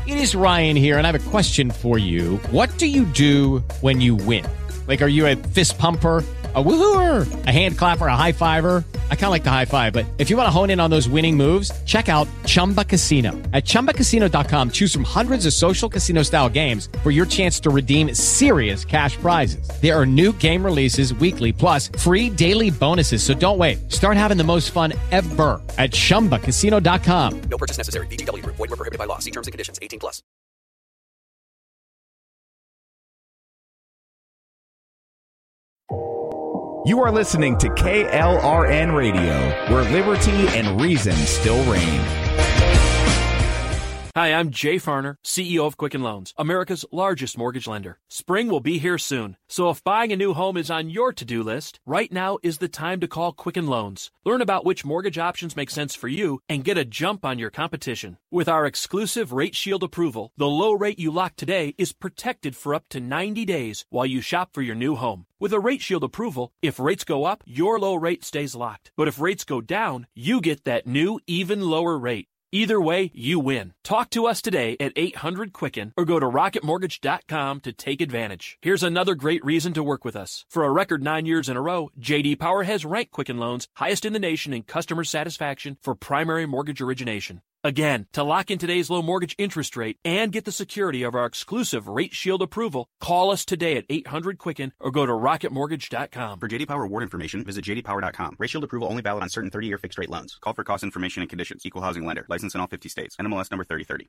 It is Ryan here, and I have a question for you. What do you do when you win? Like, are you a fist pumper, a woohooer, a hand clapper, a high fiver? I kind of like the high five, but if you want to hone in on those winning moves, check out Chumba Casino. At ChumbaCasino.com, choose from hundreds of social casino-style games for your chance to redeem serious cash prizes. There are new game releases weekly, plus free daily bonuses. So don't wait. Start having the most fun ever at ChumbaCasino.com. No purchase necessary. VGW Group. Void where prohibited by law. See terms and conditions. 18 plus. You are listening to KLRN Radio, where liberty and reason still reign. Hi, I'm Jay Farner, CEO of Quicken Loans, America's largest mortgage lender. Spring will be here soon, so if buying a new home is on your to-do list, right now is the time to call Quicken Loans. Learn about which mortgage options make sense for you and get a jump on your competition. With our exclusive Rate Shield approval, the low rate you lock today is protected for up to 90 days while you shop for your new home. With a Rate Shield approval, if rates go up, your low rate stays locked. But if rates go down, you get that new, even lower rate. Either way, you win. Talk to us today at 800-QUICKEN or go to rocketmortgage.com to take advantage. Here's another great reason to work with us. For a record 9 years in a row, J.D. Power has ranked Quicken Loans highest in the nation in customer satisfaction for primary mortgage origination. Again, to lock in today's low mortgage interest rate and get the security of our exclusive Rate Shield approval, call us today at 800-QUICKEN or go to rocketmortgage.com. For J.D. Power award information, visit jdpower.com. Rate Shield approval only valid on certain 30-year fixed-rate loans. Call for cost information and conditions. Equal housing lender. License in all 50 states. NMLS number 3030.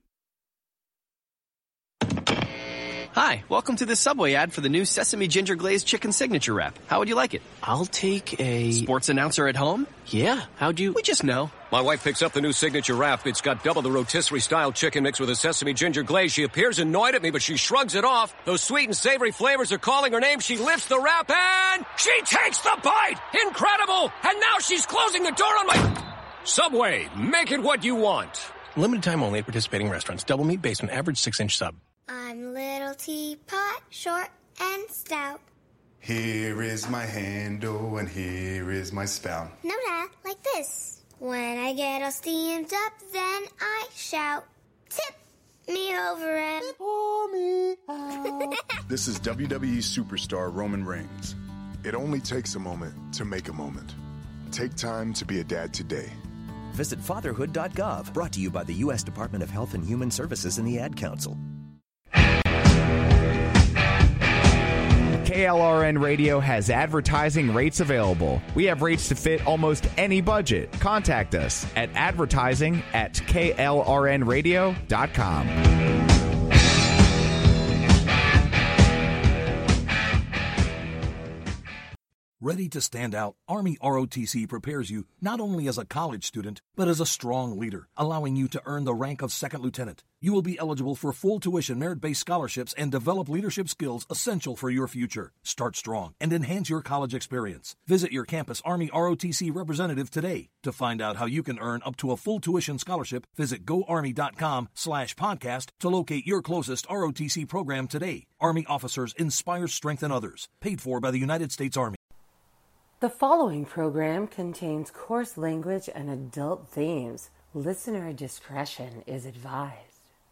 Hi, welcome to the Subway ad for the new Sesame Ginger Glazed Chicken Signature Wrap. How would you like it? I'll take a... Sports announcer at home? Yeah, how'd you... We just know. My wife picks up the new Signature Wrap. It's got double the rotisserie-style chicken mixed with a sesame ginger glaze. She appears annoyed at me, but she shrugs it off. Those sweet and savory flavors are calling her name. She lifts the wrap and... she takes the bite! Incredible! And now she's closing the door on my... Subway, make it what you want. Limited time only at participating restaurants. Double meat basement, average 6-inch sub. I'm little teapot, short and stout. Here is my handle and here is my spout. No, Dad, like this. When I get all steamed up, then I shout, tip me over and pour me out. This is WWE superstar Roman Reigns. It only takes a moment to make a moment. Take time to be a dad today. Visit fatherhood.gov, brought to you by the U.S. Department of Health and Human Services and the Ad Council. KLRN Radio has advertising rates available. We have rates to fit almost any budget. Contact us at advertising@klrnradio.com. Ready to stand out, Army ROTC prepares you not only as a college student, but as a strong leader, allowing you to earn the rank of second lieutenant. You will be eligible for full tuition merit-based scholarships and develop leadership skills essential for your future. Start strong and enhance your college experience. Visit your campus Army ROTC representative today. To find out how you can earn up to a full tuition scholarship, visit goarmy.com/podcast to locate your closest ROTC program today. Army officers inspire, strengthen others. Paid for by the United States Army. The following program contains coarse language and adult themes. Listener discretion is advised.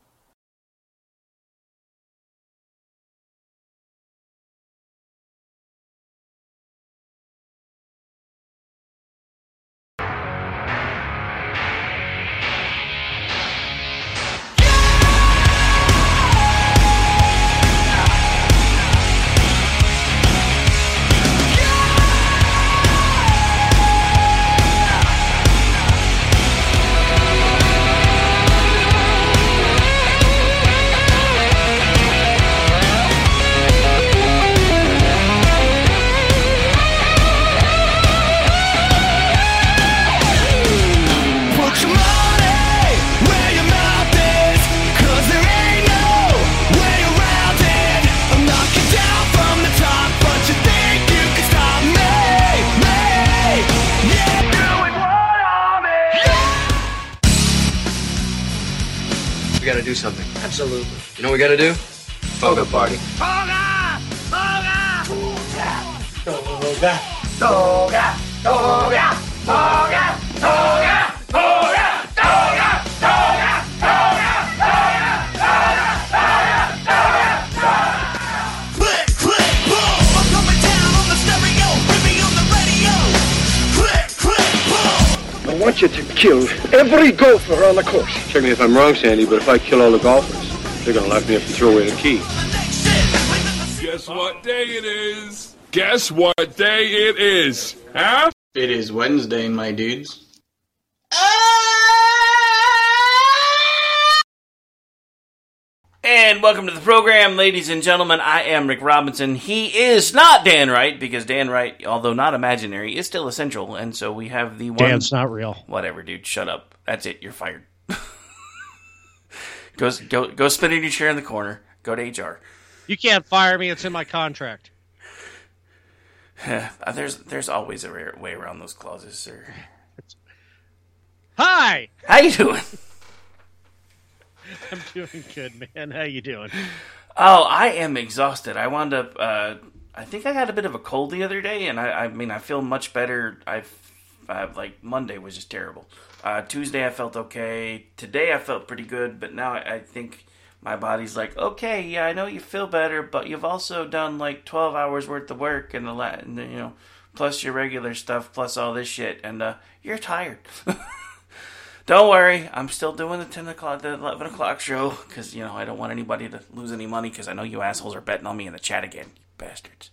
We gotta do something. Absolutely. You know what we gotta do? Toga party. Toga! Toga! Toga! Toga! Toga! Toga! Toga! Toga! Toga! Toga! Toga! Toga! kill every golfer on the course. Check me if I'm wrong, Sandy, but if I kill all the golfers, they're gonna lock me up and throw away the key. Guess what day it is? Guess what day it is? Huh? It is Wednesday, my dudes. And welcome to the program, ladies and gentlemen. I am Rick Robinson. He is not Dan Wright, because Dan Wright, although not imaginary, is still essential. And so we have the one... Dan's not real. Whatever, dude. Shut up. That's it. You're fired. Go spin in your chair in the corner. Go to HR. You can't fire me. It's in my contract. There's always a way around those clauses, sir. Hi! How you doing? I'm doing good, man. How you doing? Oh, I am exhausted. I wound up, I think I got a bit of a cold the other day, and I mean, I feel much better. Like, Monday was just terrible. Tuesday I felt okay. Today I felt pretty good, but now I think my body's like, okay, yeah, I know you feel better, but you've also done like 12 hours worth of work and plus your regular stuff, plus all this shit, and you're tired. Don't worry, I'm still doing the 11 o'clock show, because, I don't want anybody to lose any money, because I know you assholes are betting on me in the chat again, you bastards.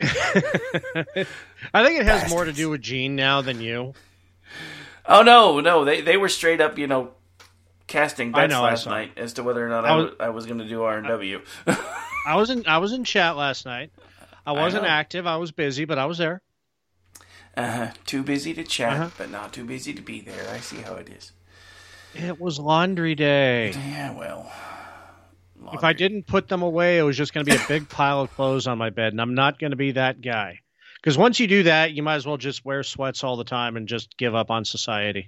I think it has more to do with Gene now than you. Oh, no, they were straight up, casting bets last night as to whether or not I was going to do R&W. I was in chat last night. I wasn't active, I was busy, but I was there. Too busy to chat, but not too busy to be there. I see how it is. It was laundry day. Yeah, well. Laundry. If I didn't put them away, it was just going to be a big pile of clothes on my bed, and I'm not going to be that guy. Because once you do that, you might as well just wear sweats all the time and just give up on society.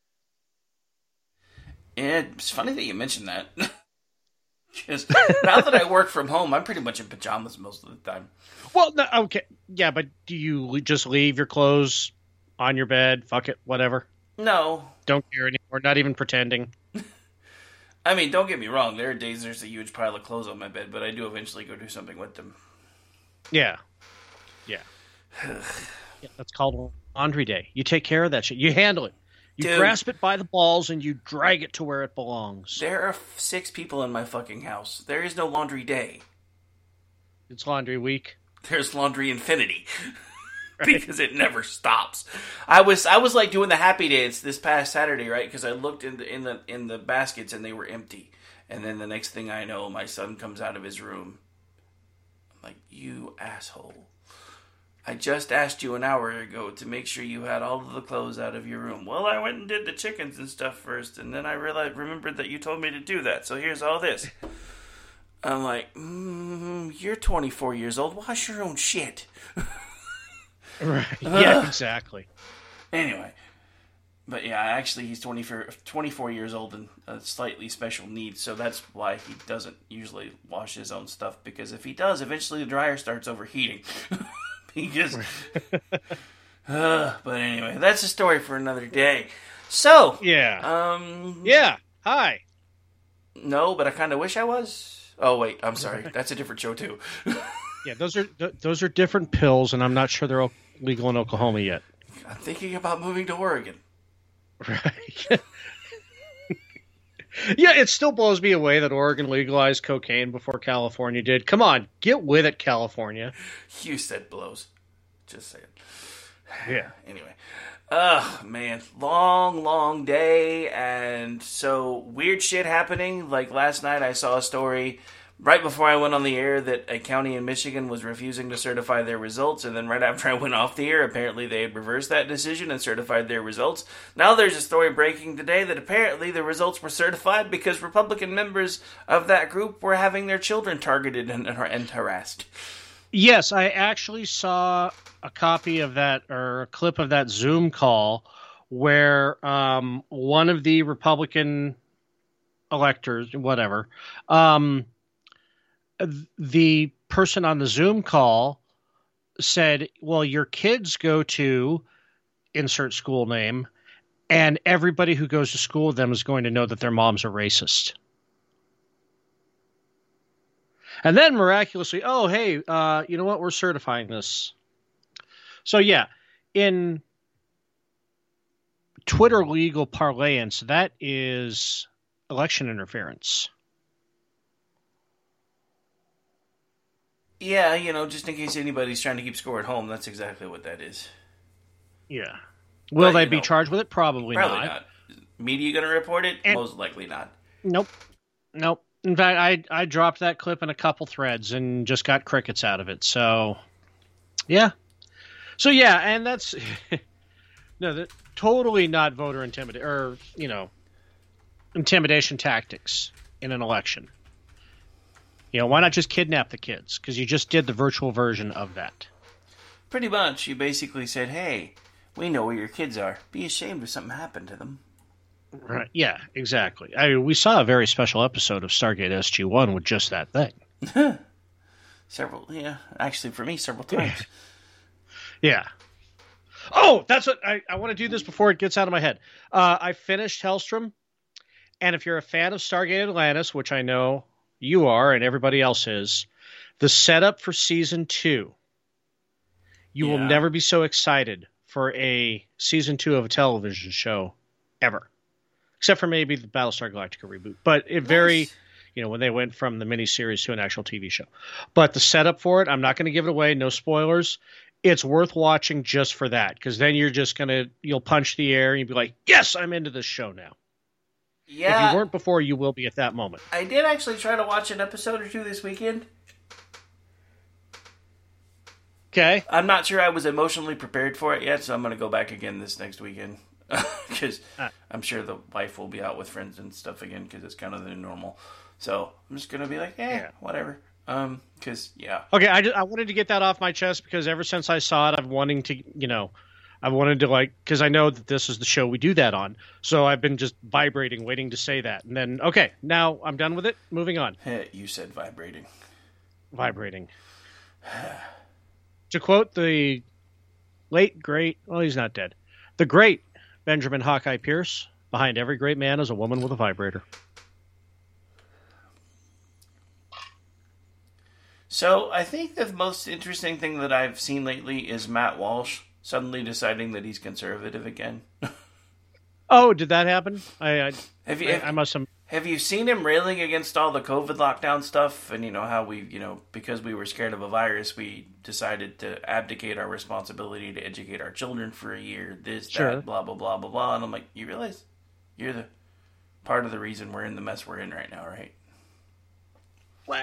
Yeah, it's funny that you mentioned that. Because now that I work from home, I'm pretty much in pajamas most of the time. Well, no, okay. Yeah, but do you just leave your clothes on your bed? Fuck it, whatever. No. Don't care anymore, not even pretending. I mean, don't get me wrong. There are days there's a huge pile of clothes on my bed, but I do eventually go do something with them. Yeah. Yeah. Yeah, that's called laundry day. You take care of that shit. You handle it. You grasp it by the balls and you drag it to where it belongs. There are 6 people in my fucking house. There is no laundry day. It's laundry week. There's laundry infinity. Right. Because it never stops. I was like doing the happy dance this past Saturday, right? Because I looked in the baskets and they were empty. And then the next thing I know, my son comes out of his room. I'm like, you asshole. I just asked you an hour ago to make sure you had all of the clothes out of your room. Well, I went and did the chickens and stuff first, and then I remembered that you told me to do that, so here's all this. I'm like, you're 24 years old. Wash your own shit. Right. Yeah, exactly. Anyway. But yeah, actually he's 24 years old and slightly special needs, so that's why he doesn't usually wash his own stuff, because if he does, eventually the dryer starts overheating. But anyway, that's a story for another day. So, yeah. Yeah, hi. No, but I kind of wish I was. Oh, wait, I'm sorry. That's a different show, too. Yeah, those are different pills, and I'm not sure they're legal in Oklahoma yet. I'm thinking about moving to Oregon. Right. Yeah, it still blows me away that Oregon legalized cocaine before California did. Come on, get with it, California. You said blows. Just saying. Yeah. Anyway. Man. Long day. And so weird shit happening. Like last night I saw a story right before I went on the air that a county in Michigan was refusing to certify their results, and then right after I went off the air, apparently they had reversed that decision and certified their results. Now there's a story breaking today that apparently the results were certified because Republican members of that group were having their children targeted and harassed. Yes, I actually saw a copy of that, or a clip of that Zoom call where one of the Republican electors, whatever, the person on the Zoom call said, well, your kids go to insert school name, and everybody who goes to school with them is going to know that their mom's a racist. And then miraculously, oh, hey, you know what? We're certifying this. So, yeah, in Twitter legal parlance, that is election interference. Yeah, you know, just in case anybody's trying to keep score at home, that's exactly what that is. Yeah. Will they be charged with it? Probably not. Media going to report it? Most likely not. Nope. In fact, I dropped that clip in a couple threads and just got crickets out of it. So, yeah. And that's totally not voter intimidation or, intimidation tactics in an election. Why not just kidnap the kids? Because you just did the virtual version of that. Pretty much. You basically said, hey, we know where your kids are. Be ashamed if something happened to them. Right. Yeah, exactly. We saw a very special episode of Stargate SG-1 with just that thing. Actually, for me, several times. Yeah. Oh, that's what I want to do this before it gets out of my head. I finished Hellstrom, and if you're a fan of Stargate Atlantis, which I know you are and everybody else is, the setup for season 2, you will never be so excited for a season 2 of a television show ever. Except for maybe the Battlestar Galactica reboot. But when they went from the miniseries to an actual TV show. But the setup for it, I'm not going to give it away, no spoilers. It's worth watching just for that, because then you'll punch the air and you'll be like, yes, I'm into this show now. Yeah. If you weren't before, you will be at that moment. I did actually try to watch an episode or two this weekend. Okay. I'm not sure I was emotionally prepared for it yet, so I'm going to go back again this next weekend. Because I'm sure the wife will be out with friends and stuff again, because it's kind of the normal. So I'm just going to be like, whatever. Because, Okay, I wanted to get that off my chest, because ever since I saw it, I've wanted to, because I know that this is the show we do that on. So I've been just vibrating, waiting to say that. And then, okay, now I'm done with it. Moving on. You said vibrating. Vibrating. To quote the late, great, well, he's not dead, the great Benjamin Hawkeye Pierce, behind every great man is a woman with a vibrator. So I think the most interesting thing that I've seen lately is Matt Walsh suddenly deciding that he's conservative again. Oh, did that happen? I must have. Have you seen him railing against all the COVID lockdown stuff? And how we, because we were scared of a virus, we decided to abdicate our responsibility to educate our children for a year. That, blah, blah, blah, blah, blah. And I'm like, you realize you're the part of the reason we're in the mess we're in right now, right? Well,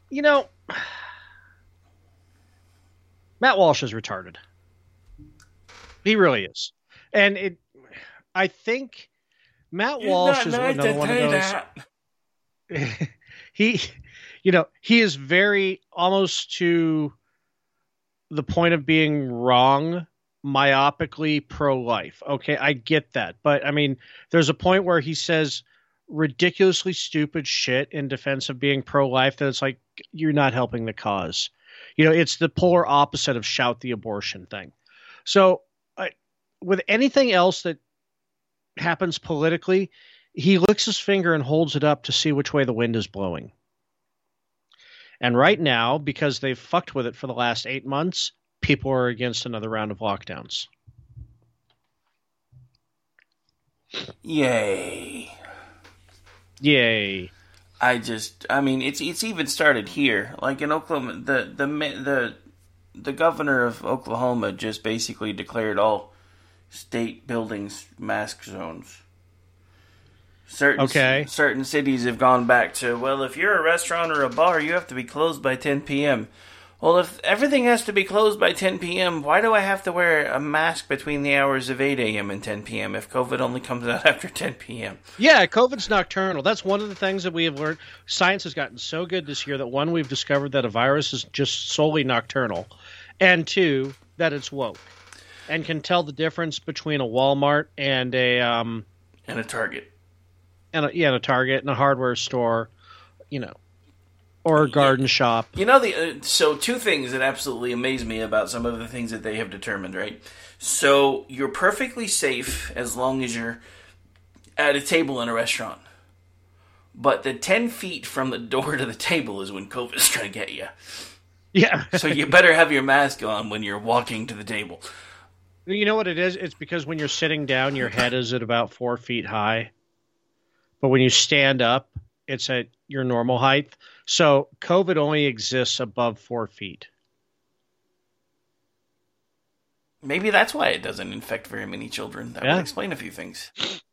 Matt Walsh is retarded. He really is. And I think Matt Walsh is another one of those. He is very, almost to the point of being wrong, myopically pro-life. Okay, I get that. But, there's a point where he says ridiculously stupid shit in defense of being pro-life that it's like, you're not helping the cause. It's the polar opposite of shout the abortion thing. So with anything else that happens politically, he licks his finger and holds it up to see which way the wind is blowing. And right now, because they've fucked with it for the last 8 months, people are against another round of lockdowns. Yay. It's even started here. Like in Oklahoma, the governor of Oklahoma just basically declared all state buildings mask zones. Certain cities have gone back to, well, if you're a restaurant or a bar, you have to be closed by 10 p.m. Well, if everything has to be closed by 10 p.m., why do I have to wear a mask between the hours of 8 a.m. and 10 p.m. if COVID only comes out after 10 p.m.? Yeah, COVID's nocturnal. That's one of the things that we have learned. Science has gotten so good this year that, one, we've discovered that a virus is just solely nocturnal, and two, that it's woke and can tell the difference between a Walmart and a Target. And a Target and a hardware store, or a garden shop. So two things that absolutely amaze me about some of the things that they have determined, right? So you're perfectly safe as long as you're at a table in a restaurant. But the 10 feet from the door to the table is when COVID's trying to get you. Yeah. So you better have your mask on when you're walking to the table. You know what it is? It's because when you're sitting down, your head is at about 4 feet high. But when you stand up, it's at your normal height. So COVID only exists above 4 feet. Maybe that's why it doesn't infect very many children. That would explain a few things.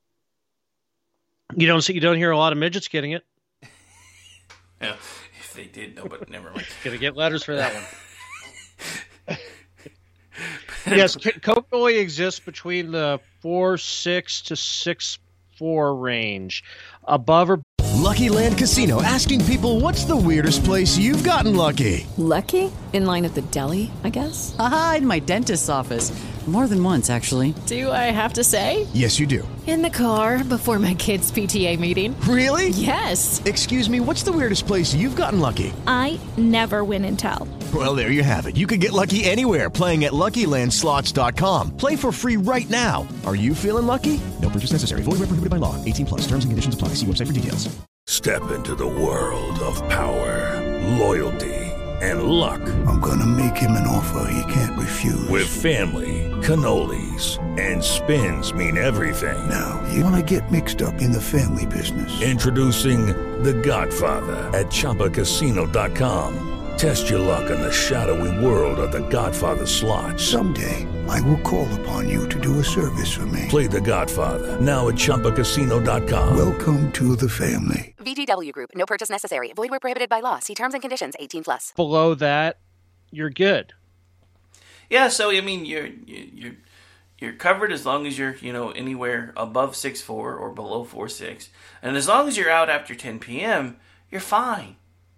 You don't hear a lot of midgets getting it. Yeah, if they did, no, but never mind. Gonna get letters for that one. Yes, COVID only exists between the 4'6" to 6'4" range. Above or Lucky Land Casino, asking people, what's the weirdest place you've gotten lucky? Lucky? In line at the deli, I guess? Aha, in my dentist's office. More than once, actually. Do I have to say? Yes, you do. In the car before my kids' PTA meeting. Really? Yes. Excuse me, what's the weirdest place you've gotten lucky? I never win and tell. Well, there you have it. You can get lucky anywhere, playing at LuckyLandSlots.com. Play for free right now. Are you feeling lucky? No purchase necessary. Void where prohibited by law. 18+. Terms and conditions apply. See website for details. Step into the world of power, loyalty, and luck. I'm gonna make him an offer he can't refuse. With family, cannolis, and spins mean everything. Now, you wanna get mixed up in the family business. Introducing The Godfather at ChumbaCasino.com. Test your luck in the shadowy world of The Godfather slot. Someday, I will call upon you to do a service for me. Play The Godfather, now at ChumbaCasino.com. Welcome to the family. VGW Group. No purchase necessary. Void where prohibited by law. See terms and conditions. 18+. below that, you're good. Yeah, so I mean, you're covered as long as you're anywhere above 6'4" or below 4'6", and as long as you're out after 10 p.m., you're fine.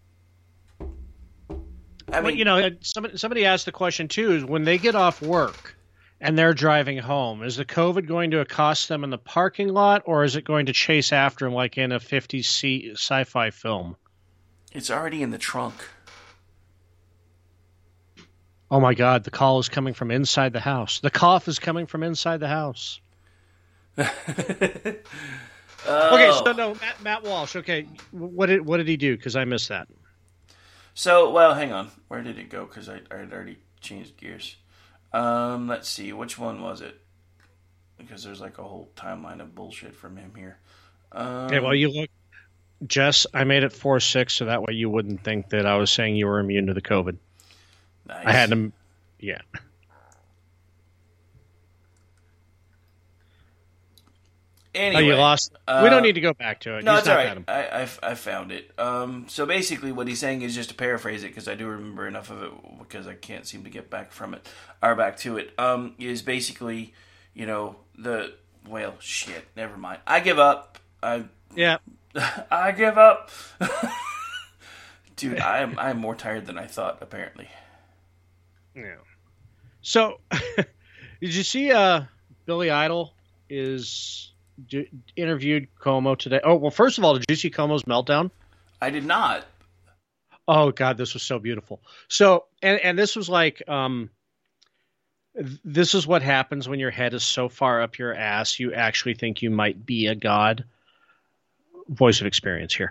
I mean, somebody asked the question too: is when they get off work and they're driving home, is the COVID going to accost them in the parking lot, or is it going to chase after them like in a 50s sci-fi film? It's already in the trunk. Oh my God, the call is coming from inside the house. The cough is coming from inside the house. Okay, so no, Matt Walsh. Okay, what did he do? Because I missed that. So, well, hang on. Where did it go? Because I had already changed gears. Let's see. Which one was it? Because there's like a whole timeline of bullshit from him here. Okay, well, you look. Jess, I made it 4'6", so that way you wouldn't think that I was saying you were immune to the COVID. Nice. I had him. Yeah. Anyway, you lost. We don't need to go back to it. No, it's all right. I found it. So basically, what he's saying is, just to paraphrase it, because I do remember enough of it, because I can't seem to get back from it or back to it. Is basically, shit. Never mind. I give up. I give up. Dude, I'm more tired than I thought. Apparently. Yeah. So, did you see? Billy Idol is. Interviewed Cuomo today. Oh, well, first of all, did you see Cuomo's meltdown? I did not. Oh, God, this was so beautiful. So, and this was like, this is what happens when your head is so far up your ass, you actually think you might be a god. Voice of experience here.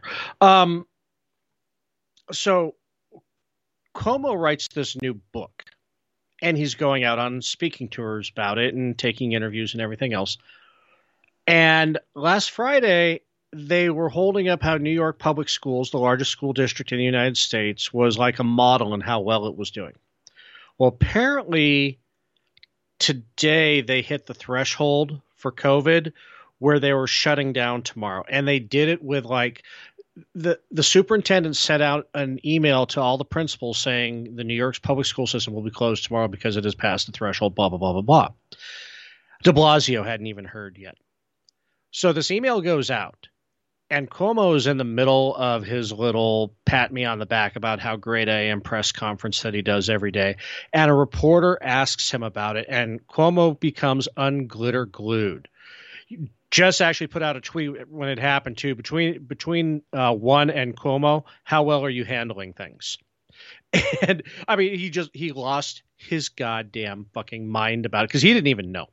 So, Cuomo writes this new book, and he's going out on speaking tours about it and taking interviews and everything else. And last Friday, they were holding up how New York Public Schools, the largest school district in the United States, was like a model in how well it was doing. Well, apparently today they hit the threshold for COVID where they were shutting down tomorrow. And they did it with like the superintendent sent out an email to all the principals saying the New York's public school system will be closed tomorrow because it has passed the threshold, blah, blah, blah, blah, blah. De Blasio hadn't even heard yet. So this email goes out, and Cuomo is in the middle of his little pat me on the back about how great I am press conference that he does every day. And a reporter asks him about it, and Cuomo becomes unglitter glued. Just actually put out a tweet when it happened too, between one and Cuomo, how well are you handling things? And I mean, he lost his goddamn fucking mind about it because he didn't even know.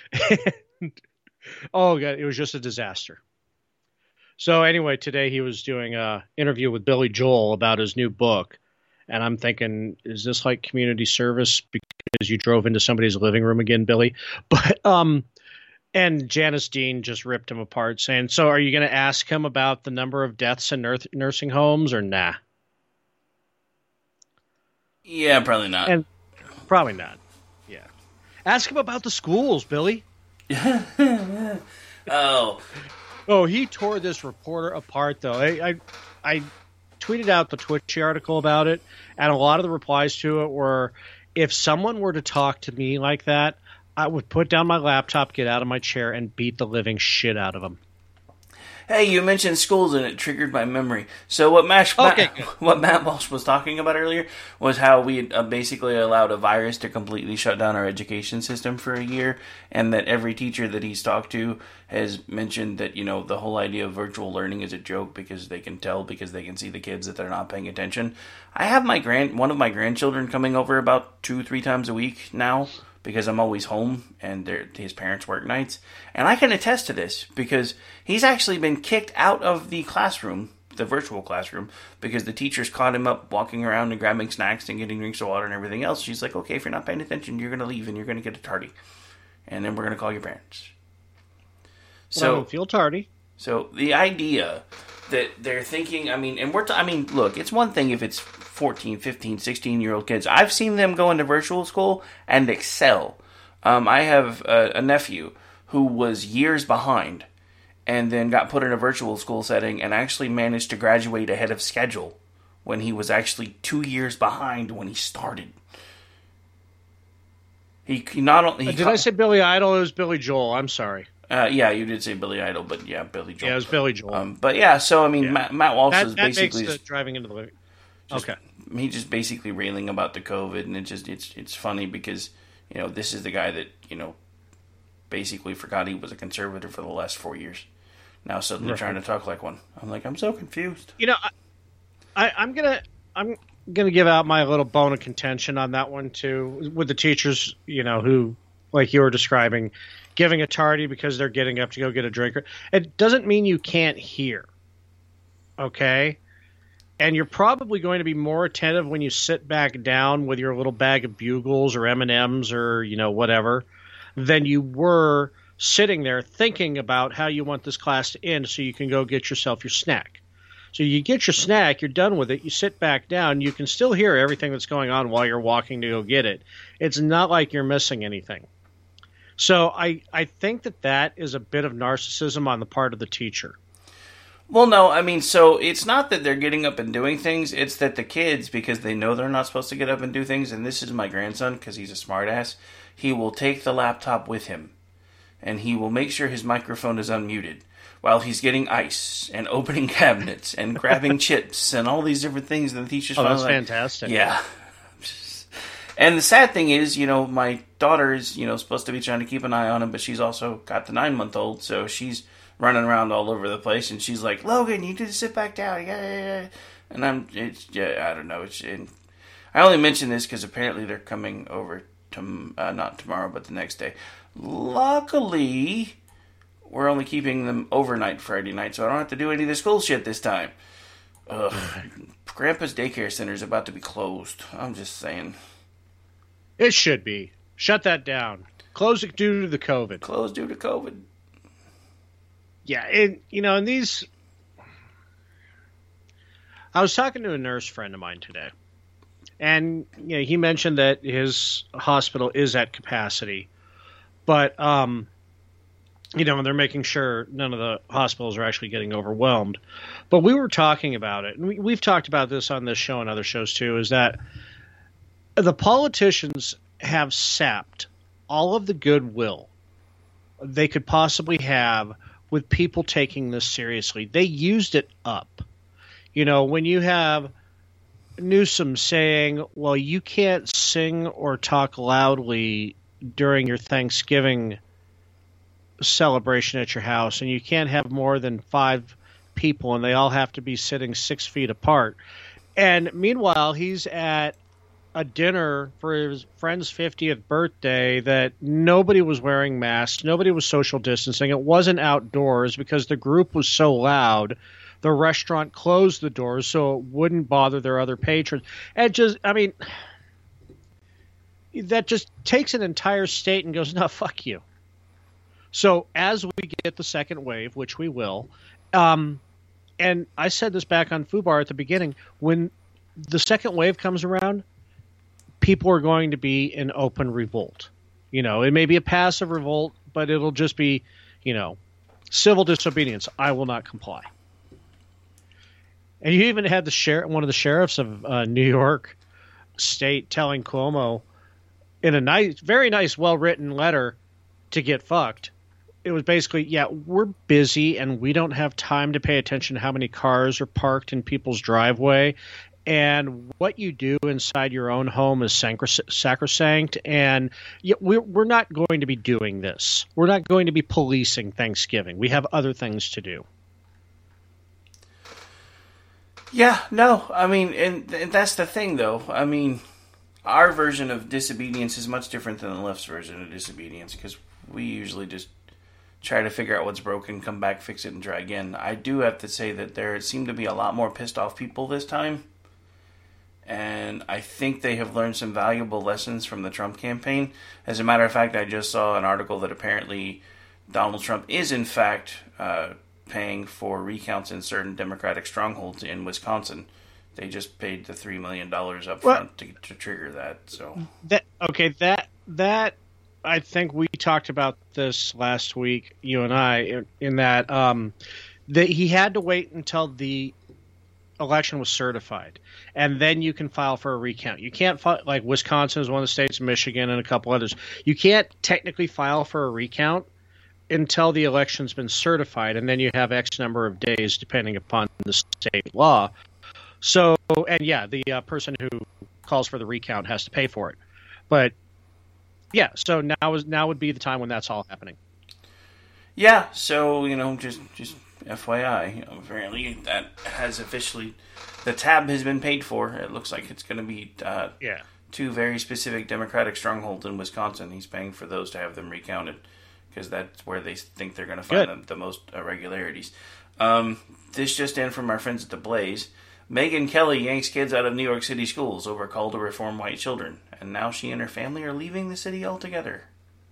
Oh, God, it was just a disaster. So anyway, today he was doing an interview with Billy Joel about his new book. And I'm thinking, is this like community service because you drove into somebody's living room again, Billy? But and Janice Dean just ripped him apart, saying, "So, are you going to ask him about the number of deaths in nursing homes, or nah?" Yeah, probably not. And probably not. Yeah, ask him about the schools, Billy. Oh, he tore this reporter apart, though. I tweeted out the Twitch article about it, and a lot of the replies to it were, if someone were to talk to me like that, I would put down my laptop, get out of my chair, and beat the living shit out of them. Hey, you mentioned schools, and it triggered my memory. So what Matt Walsh was talking about earlier was how we basically allowed a virus to completely shut down our education system for a year, and that every teacher that he's talked to has mentioned that, the whole idea of virtual learning is a joke because they can tell, because they can see the kids that they're not paying attention. I have one of my grandchildren coming over about 2-3 times a week now, because I'm always home and his parents work nights. And I can attest to this because he's actually been kicked out of the classroom, the virtual classroom, because the teachers caught him up walking around and grabbing snacks and getting drinks of water and everything else. She's like, okay, if you're not paying attention, you're going to leave and you're going to get a tardy. And then we're going to call your parents. So, I don't feel tardy. So the idea that they're thinking, look, it's one thing if it's 14, 15, 16-year-old kids. I've seen them go into virtual school and excel. I have a nephew who was years behind and then got put in a virtual school setting and actually managed to graduate ahead of schedule when he was actually 2 years behind when he started. He not only... Did I say Billy Idol? It was Billy Joel. I'm sorry. Yeah, you did say Billy Idol, but yeah, Billy Joel. Yeah, it was Billy Joel. But yeah, so Matt Walsh is basically makes the driving into the living. Okay. He's just basically railing about the COVID, and it's funny because this is the guy that basically forgot he was a conservative for the last 4 years. Now suddenly trying to talk like one. I'm like, I'm so confused. I'm gonna give out my little bone of contention on that one too, with the teachers, who, like you were describing, giving a tardy because they're getting up to go get a drink. It doesn't mean you can't hear. Okay? And you're probably going to be more attentive when you sit back down with your little bag of Bugles or M&Ms or, whatever, than you were sitting there thinking about how you want this class to end so you can go get yourself your snack. So you get your snack, you're done with it, you sit back down, you can still hear everything that's going on while you're walking to go get it. It's not like you're missing anything. So I think that is a bit of narcissism on the part of the teacher. Well, no, so it's not that they're getting up and doing things, it's that the kids, because they know they're not supposed to get up and do things, and this is my grandson, because he's a smartass, he will take the laptop with him, and he will make sure his microphone is unmuted, while he's getting ice, and opening cabinets, and grabbing chips, and all these different things, and the teacher's that's fantastic. Yeah. And the sad thing is, my daughter is, supposed to be trying to keep an eye on him, but she's also got the 9-month-old, so she's running around all over the place, and she's like, Logan, you need to sit back down. Yeah. And I don't know. I only mention this because apparently they're coming over to, not tomorrow, but the next day. Luckily, we're only keeping them overnight Friday night, so I don't have to do any of the school shit this time. Ugh. Grandpa's daycare center is about to be closed. I'm just saying. It should be. Shut that down. Close it due to the COVID. Close due to COVID. Yeah, and these... I was talking to a nurse friend of mine today, and he mentioned that his hospital is at capacity, but, and they're making sure none of the hospitals are actually getting overwhelmed. But we were talking about it, and we've talked about this on this show and other shows too, is that the politicians have sapped all of the goodwill they could possibly have with people taking this seriously. They used it up. When you have Newsom saying, well, you can't sing or talk loudly during your Thanksgiving celebration at your house, and you can't have more than 5 people, and they all have to be sitting 6 feet apart. And meanwhile, he's at a dinner for his friend's 50th birthday that nobody was wearing masks, nobody was social distancing. It wasn't outdoors because the group was so loud the restaurant closed the doors so it wouldn't bother their other patrons. And just, I mean, that just takes an entire state and goes, no, fuck you. So as we get the second wave, which we will, and I said this back on FUBAR at the beginning, when the second wave comes around, people are going to be in open revolt. You know, it may be a passive revolt, but it'll just be, you know, civil disobedience. I will not comply. And you even had one of the sheriffs of New York State telling Cuomo in a very nice, well-written letter to get fucked. It was basically, yeah, we're busy and we don't have time to pay attention to how many cars are parked in people's driveway. And what you do inside your own home is sacrosanct. And we're not going to be doing this. We're not going to be policing Thanksgiving. We have other things to do. Yeah, no, I mean, and that's the thing, though. I mean, our version of disobedience is much different than the left's version of disobedience, because we usually just try to figure out what's broken, come back, fix it, and try again. I do have to say that there seem to be a lot more pissed off people this time, and I think they have learned some valuable lessons from the Trump campaign. As a matter of fact, I just saw an article that apparently Donald Trump is, in fact, paying for recounts in certain Democratic strongholds in Wisconsin. They just paid the $3 million up front to trigger that. So that I think we talked about this last week, you and I, in that that he had to wait until the election was certified, and then you can file for a recount. You can't file, like Wisconsin is one of the states, Michigan and a couple others. You can't technically file for a recount until the election's been certified, and then you have X number of days depending upon the state law. So, and yeah, the person who calls for the recount has to pay for it. But yeah, so now would be the time when that's all happening. Yeah, so, you know, just FYI, you know, apparently that has officially, the tab has been paid for. It looks like it's going to be two very specific Democratic strongholds in Wisconsin. He's paying for those to have them recounted, because that's where they think they're going to find the most irregularities. This just in from our friends at The Blaze. Megyn Kelly yanks kids out of New York City schools over call to reform white children, and now she and her family are leaving the city altogether.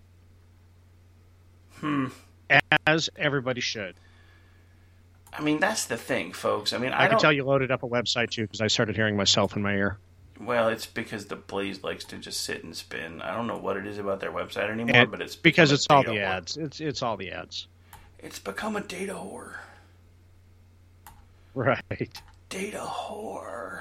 As everybody should. I mean, that's the thing, folks. I mean, I can tell you loaded up a website, too, because I started hearing myself in my ear. Well, it's because The Blaze likes to just sit and spin. I don't know what it is about their website anymore, but it's because it's all the ads. It's all the ads. It's become a data whore. Right. Data whore.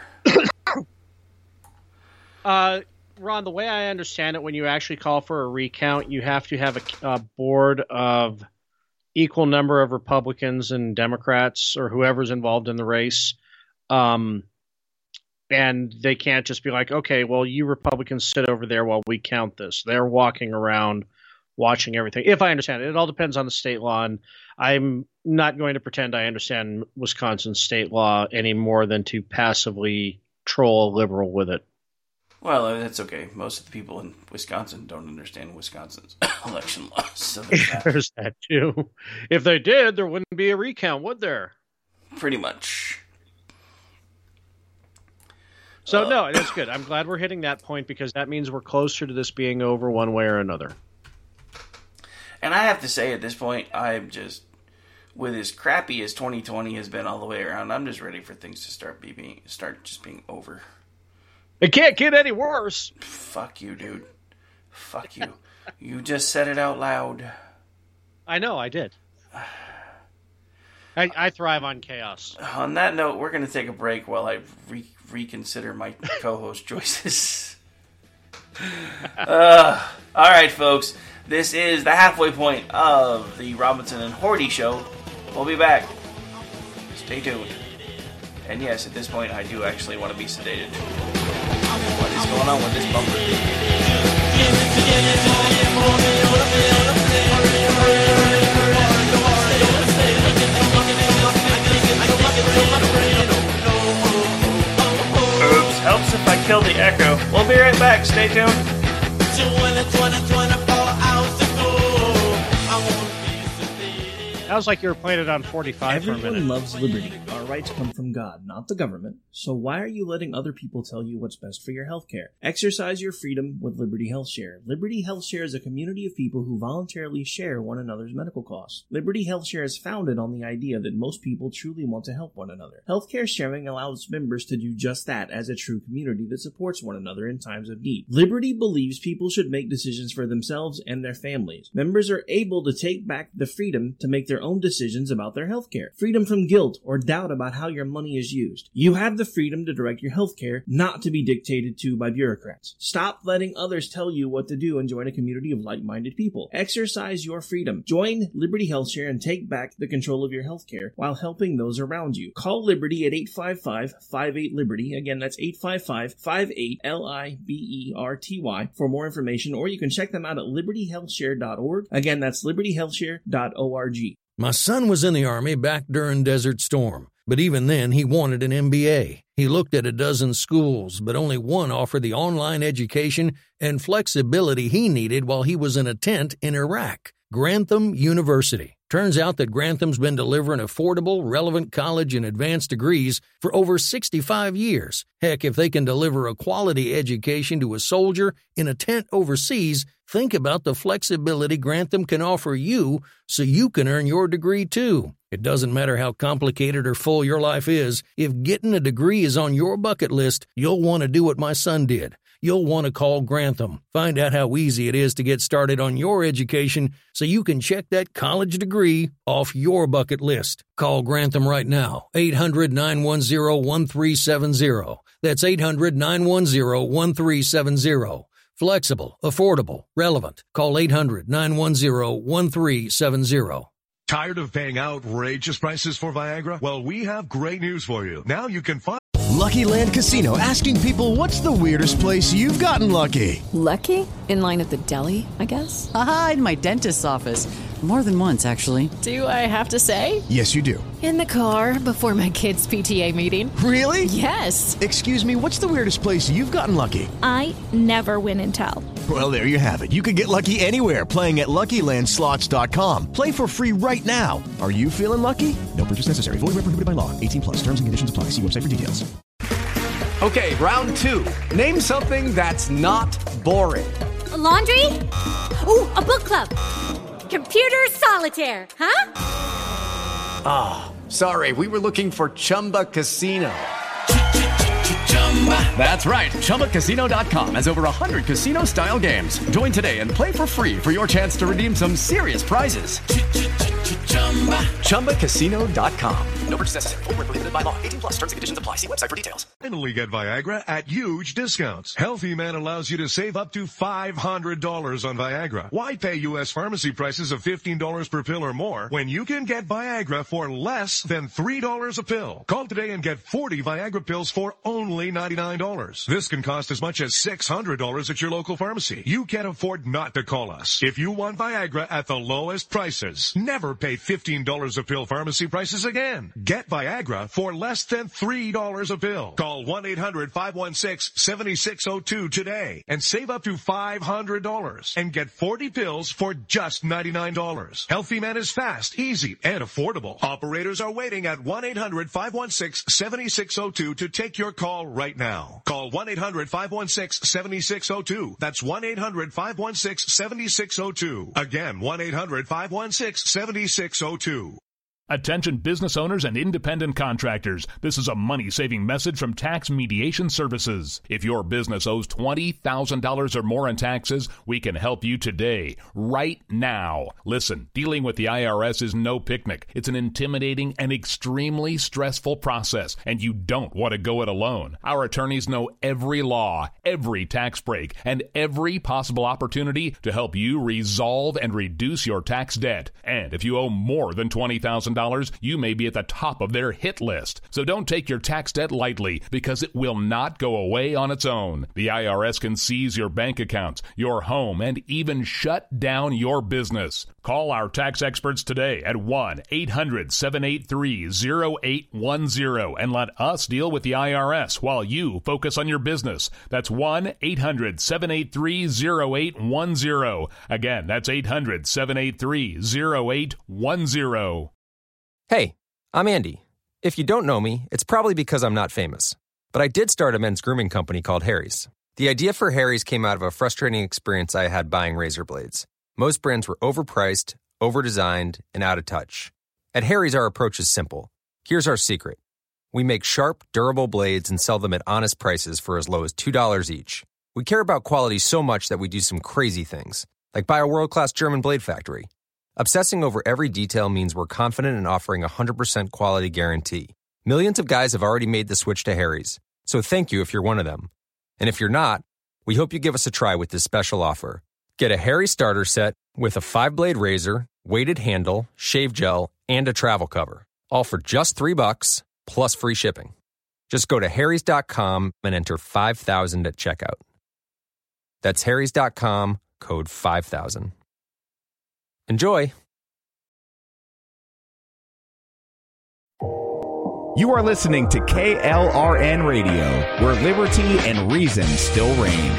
Ron, the way I understand it, when you actually call for a recount, you have to have a board of equal number of Republicans and Democrats or whoever's involved in the race. And they can't just be like, okay, well, you Republicans sit over there while we count this. They're walking around watching everything. If I understand it, it all depends on the state law. And I'm not going to pretend I understand Wisconsin state law any more than to passively troll a liberal with it. Well, that's okay. Most of the people in Wisconsin don't understand Wisconsin's election laws. So there's that too. If they did, there wouldn't be a recount, would there? Pretty much. So, no, that's good. I'm glad we're hitting that point, because that means we're closer to this being over one way or another. And I have to say, at this point, I'm just, with as crappy as 2020 has been all the way around, I'm just ready for things to start just being over. It can't get any worse. Fuck you, dude. Fuck you. You just said it out loud. I know, I did. I thrive on chaos. On that note, we're going to take a break while I reconsider my co-host choices. All right, folks. This is the halfway point of the Robinson and Horty show. We'll be back. Stay tuned. And yes, at this point, I do actually want to be sedated. What is going on with this bumper? Oops, helps if I kill the echo. We'll be right back. Stay tuned. Sounds like you were playing it on 45 for a minute. Everyone loves liberty. Our rights come from God, not the government. So why are you letting other people tell you what's best for your healthcare? Exercise your freedom with Liberty Health Share. Liberty Health Share is a community of people who voluntarily share one another's medical costs. Liberty Health Share is founded on the idea that most people truly want to help one another. Healthcare sharing allows members to do just that as a true community that supports one another in times of need. Liberty believes people should make decisions for themselves and their families. Members are able to take back the freedom to make their own decisions about their healthcare. Freedom from guilt or doubt about how your money is used. You have the freedom to direct your healthcare, not to be dictated to by bureaucrats. Stop letting others tell you what to do and join a community of like-minded people. Exercise your freedom. Join Liberty Health Share and take back the control of your healthcare while helping those around you. Call Liberty at 855-58-LIBERTY. Again, that's 855-58-LIBERTY for more information, or you can check them out at libertyhealthshare.org. Again, that's libertyhealthshare.org. My son was in the Army back during Desert Storm, but even then he wanted an MBA. He looked at a dozen schools, but only one offered the online education and flexibility he needed while he was in a tent in Iraq. Grantham University. Turns out that Grantham's been delivering affordable, relevant college and advanced degrees for over 65 years. Heck, if they can deliver a quality education to a soldier in a tent overseas, think about the flexibility Grantham can offer you so you can earn your degree too. It doesn't matter how complicated or full your life is. If getting a degree is on your bucket list, you'll want to do what my son did. You'll want to call Grantham. Find out how easy it is to get started on your education so you can check that college degree off your bucket list. Call Grantham right now. 800-910-1370. That's 800-910-1370. Flexible, affordable, relevant. Call 800-910-1370. Tired of paying outrageous prices for Viagra? Well, we have great news for you. Now you can find Lucky Land Casino, asking people, what's the weirdest place you've gotten lucky? Lucky? In line at the deli, I guess? Aha, in my dentist's office. More than once, actually. Do I have to say? Yes, you do. In the car before my kids' PTA meeting. Really? Yes. Excuse me, what's the weirdest place you've gotten lucky? I never win and tell. Well, there you have it. You can get lucky anywhere, playing at LuckyLandSlots.com. Play for free right now. Are you feeling lucky? No purchase necessary. Void where prohibited by law. 18+. Terms and conditions apply. See website for details. Okay, round two. Name something that's not boring. A laundry? Ooh, a book club. Computer solitaire, huh? Ah, sorry. We were looking for Chumba Casino. That's right. ChumbaCasino.com has over 100 casino-style games. Join today and play for free for your chance to redeem some serious prizes. ChumbaCasino.com. No purchase necessary. Void where prohibited by law. 18+. Terms and conditions apply. See website for details. Finally get Viagra at huge discounts. Healthy Man allows you to save up to $500 on Viagra. Why pay U.S. pharmacy prices of $15 per pill or more when you can get Viagra for less than $3 a pill? Call today and get 40 Viagra pills for only $99. This can cost as much as $600 at your local pharmacy. You can't afford not to call us. If you want Viagra at the lowest prices, never pay $15 a pill pharmacy prices again. Get Viagra for less than $3 a pill. Call 1-800-516-7602 today and save up to $500 and get 40 pills for just $99. Healthy Man is fast, easy, and affordable. Operators are waiting at 1-800-516-7602 to take your call right now. Call 1-800-516-7602. That's 1-800-516-7602. Again, 1-800-516-7602. Attention business owners and independent contractors. This is a money-saving message from Tax Mediation Services. If your business owes $20,000 or more in taxes, we can help you today, right now. Listen, dealing with the IRS is no picnic. It's an intimidating and extremely stressful process, and you don't want to go it alone. Our attorneys know every law, every tax break, and every possible opportunity to help you resolve and reduce your tax debt. And if you owe more than $20,000, $1,000, you may be at the top of their hit list. So don't take your tax debt lightly, because it will not go away on its own. The IRS can seize your bank accounts, your home, and even shut down your business. Call our tax experts today at 1-800-783-0810 and let us deal with the IRS while you focus on your business. That's 1-800-783-0810. Again, that's 800-783-0810. Hey, I'm Andy. If you don't know me, it's probably because I'm not famous. But I did start a men's grooming company called Harry's. The idea for Harry's came out of a frustrating experience I had buying razor blades. Most brands were overpriced, overdesigned, and out of touch. At Harry's, our approach is simple. Here's our secret. We make sharp, durable blades and sell them at honest prices for as low as $2 each. We care about quality so much that we do some crazy things, like buy a world-class German blade factory. Obsessing over every detail means we're confident in offering a 100% quality guarantee. Millions of guys have already made the switch to Harry's, so thank you if you're one of them. And if you're not, we hope you give us a try with this special offer. Get a Harry's starter set with a 5-blade razor, weighted handle, shave gel, and a travel cover. All for just $3 plus free shipping. Just go to harrys.com and enter 5000 at checkout. That's harrys.com, code 5000. Enjoy. You are listening to KLRN Radio, where liberty and reason still reign.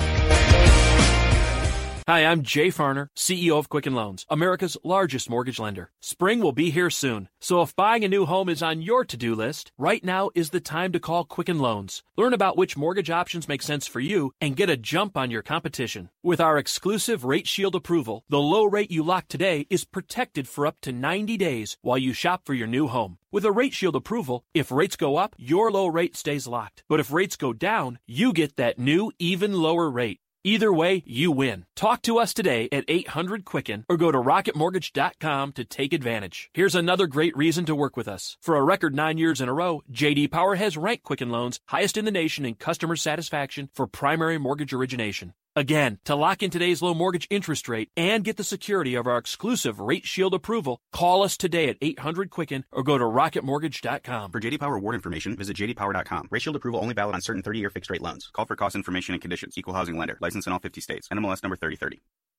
Hi, I'm Jay Farner, CEO of Quicken Loans, America's largest mortgage lender. Spring will be here soon, so if buying a new home is on your to-do list, right now is the time to call Quicken Loans. Learn about which mortgage options make sense for you and get a jump on your competition. With our exclusive Rate Shield approval, the low rate you lock today is protected for up to 90 days while you shop for your new home. With a Rate Shield approval, if rates go up, your low rate stays locked. But if rates go down, you get that new, even lower rate. Either way, you win. Talk to us today at 800-QUICKEN or go to rocketmortgage.com to take advantage. Here's another great reason to work with us. For a record 9 years in a row, J.D. Power has ranked Quicken Loans highest in the nation in customer satisfaction for primary mortgage origination. Again, to lock in today's low mortgage interest rate and get the security of our exclusive Rate Shield approval, call us today at 800-QUICKEN or go to rocketmortgage.com. For J.D. Power award information, visit jdpower.com. Rate Shield approval only valid on certain 30-year fixed-rate loans. Call for cost information and conditions. Equal housing lender. Licensed in all 50 states. NMLS number 3030.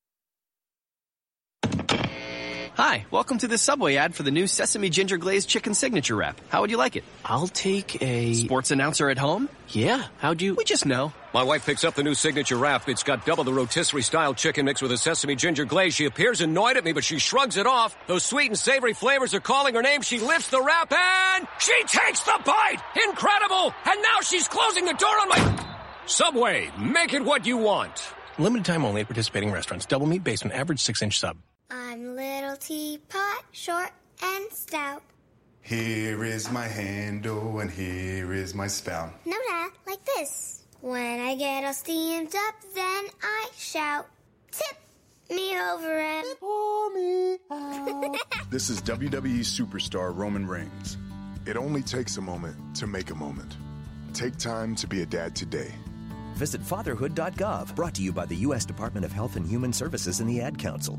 Hi, welcome to the Subway ad for the new Sesame Ginger Glazed Chicken Signature Wrap. How would you like it? I'll take a... Sports announcer at home? Yeah, how'd you... We just know. My wife picks up the new Signature Wrap. It's got double the rotisserie-style chicken mixed with a sesame ginger glaze. She appears annoyed at me, but she shrugs it off. Those sweet and savory flavors are calling her name. She lifts the wrap and... she takes the bite! Incredible! And now she's closing the door on my... Subway, make it what you want. Limited time only at participating restaurants. Double meat based on average 6-inch sub. I'm little teapot, short and stout. Here is my handle and here is my spout. No, Dad, like this. When I get all steamed up, then I shout, tip me over and pour me out. This is WWE superstar Roman Reigns. It only takes a moment to make a moment. Take time to be a dad today. Visit fatherhood.gov, brought to you by the U.S. Department of Health and Human Services and the Ad Council.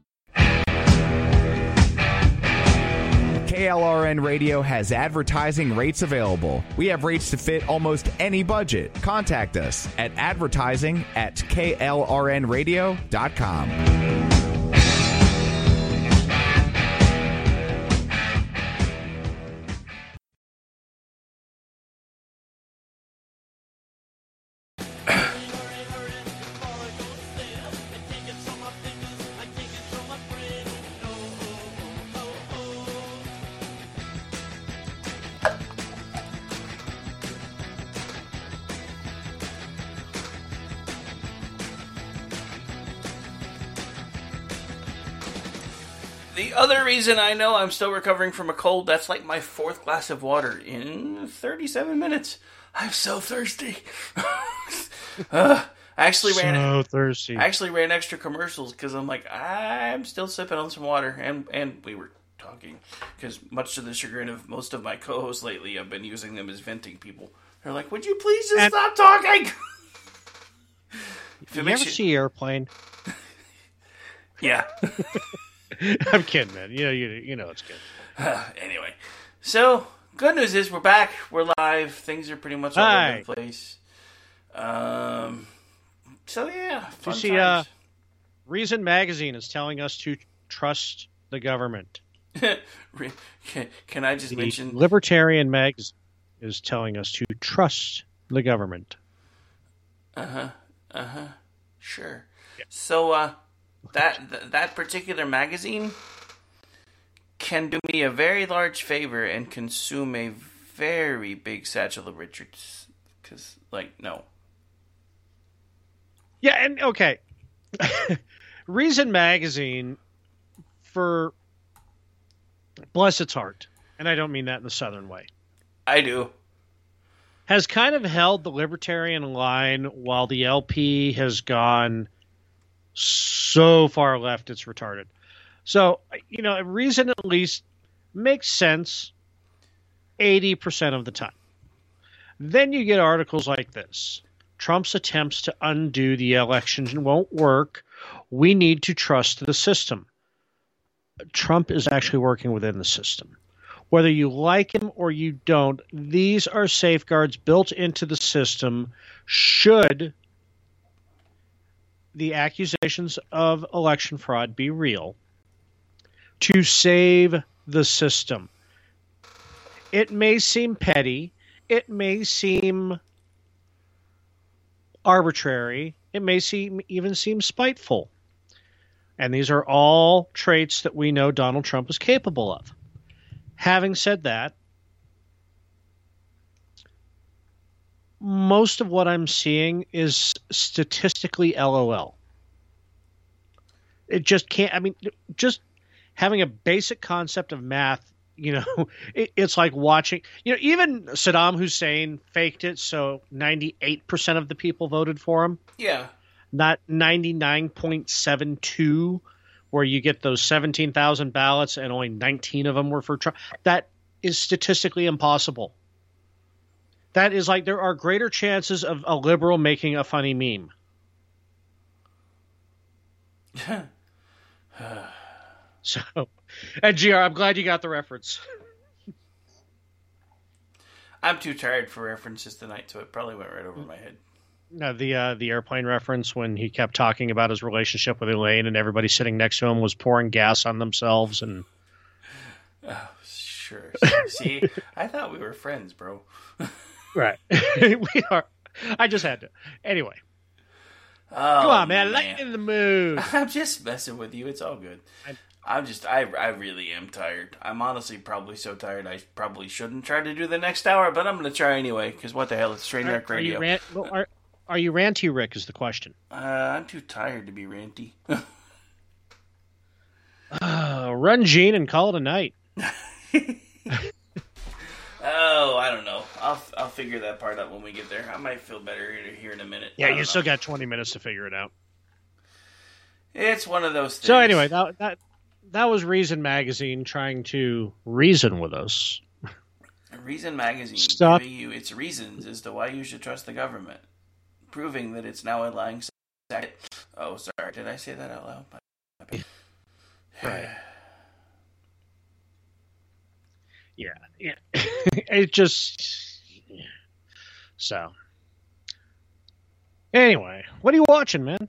KLRN Radio has advertising rates available. We have rates to fit almost any budget. Contact us at advertising@klrnradio.com. The other reason I know I'm still recovering from a cold, that's like my 4th glass of water in 37 minutes. I'm so thirsty. I actually ran extra commercials because I'm like, I'm still sipping on some water. And we were talking because much to the chagrin of most of my co-hosts lately, I've been using them as venting people. They're like, would you please just stop talking? You ever see Airplane? Yeah. I'm kidding, man. You know it's good. Anyway, so good news is we're back. We're live. Things are pretty much all over the place. So yeah, fun you see, times. Reason Magazine is telling us to trust the government. Can I just mention Libertarian Magazine is telling us to trust the government. Sure. Yeah. So that particular magazine can do me a very large favor and consume a very big satchel of Richards. Because, no. Yeah, and okay. Reason Magazine, for bless its heart, and I don't mean that in the Southern way. I do. Has kind of held the libertarian line while the LP has gone so far left it's retarded. So, Reason at least makes sense 80% of the time. Then you get articles like this. Trump's attempts to undo the election won't work. We need to trust the system. Trump is actually working within the system. Whether you like him or you don't, these are safeguards built into the system should the accusations of election fraud be real, to save the system. It may seem petty. It may seem arbitrary. It may even seem spiteful. And these are all traits that we know Donald Trump is capable of. Having said that, most of what I'm seeing is statistically LOL. It just can't, just having a basic concept of math, it's like watching, even Saddam Hussein faked it, so 98% of the people voted for him. Yeah. Not 99.72, where you get those 17,000 ballots and only 19 of them were for Trump. That is statistically impossible. That is like there are greater chances of a liberal making a funny meme. So, and GR, I'm glad you got the reference. I'm too tired for references tonight, so it probably went right over my head. No, the airplane reference when he kept talking about his relationship with Elaine and everybody sitting next to him was pouring gas on themselves and. Oh, sure. See, I thought we were friends, bro. Right, we are. I just had to. Anyway. Oh, come on, man. Light in the mood. I'm just messing with you. It's all good. I really am tired. I'm honestly probably so tired I probably shouldn't try to do the next hour, but I'm going to try anyway, because what the hell, it's Trainwreck Radio. Are you ranty, Rick, is the question. I'm too tired to be ranty. Run Gene and call it a night. Oh, I don't know. I'll figure that part out when we get there. I might feel better here in a minute. Yeah, you still got 20 minutes to figure it out. It's one of those things. So anyway, that was Reason Magazine trying to reason with us. Reason Magazine giving you its reasons as to why you should trust the government, proving that it's now a lying sack. Oh, sorry. Did I say that out loud? Right. Yeah. It just... So. Anyway, what are you watching, man?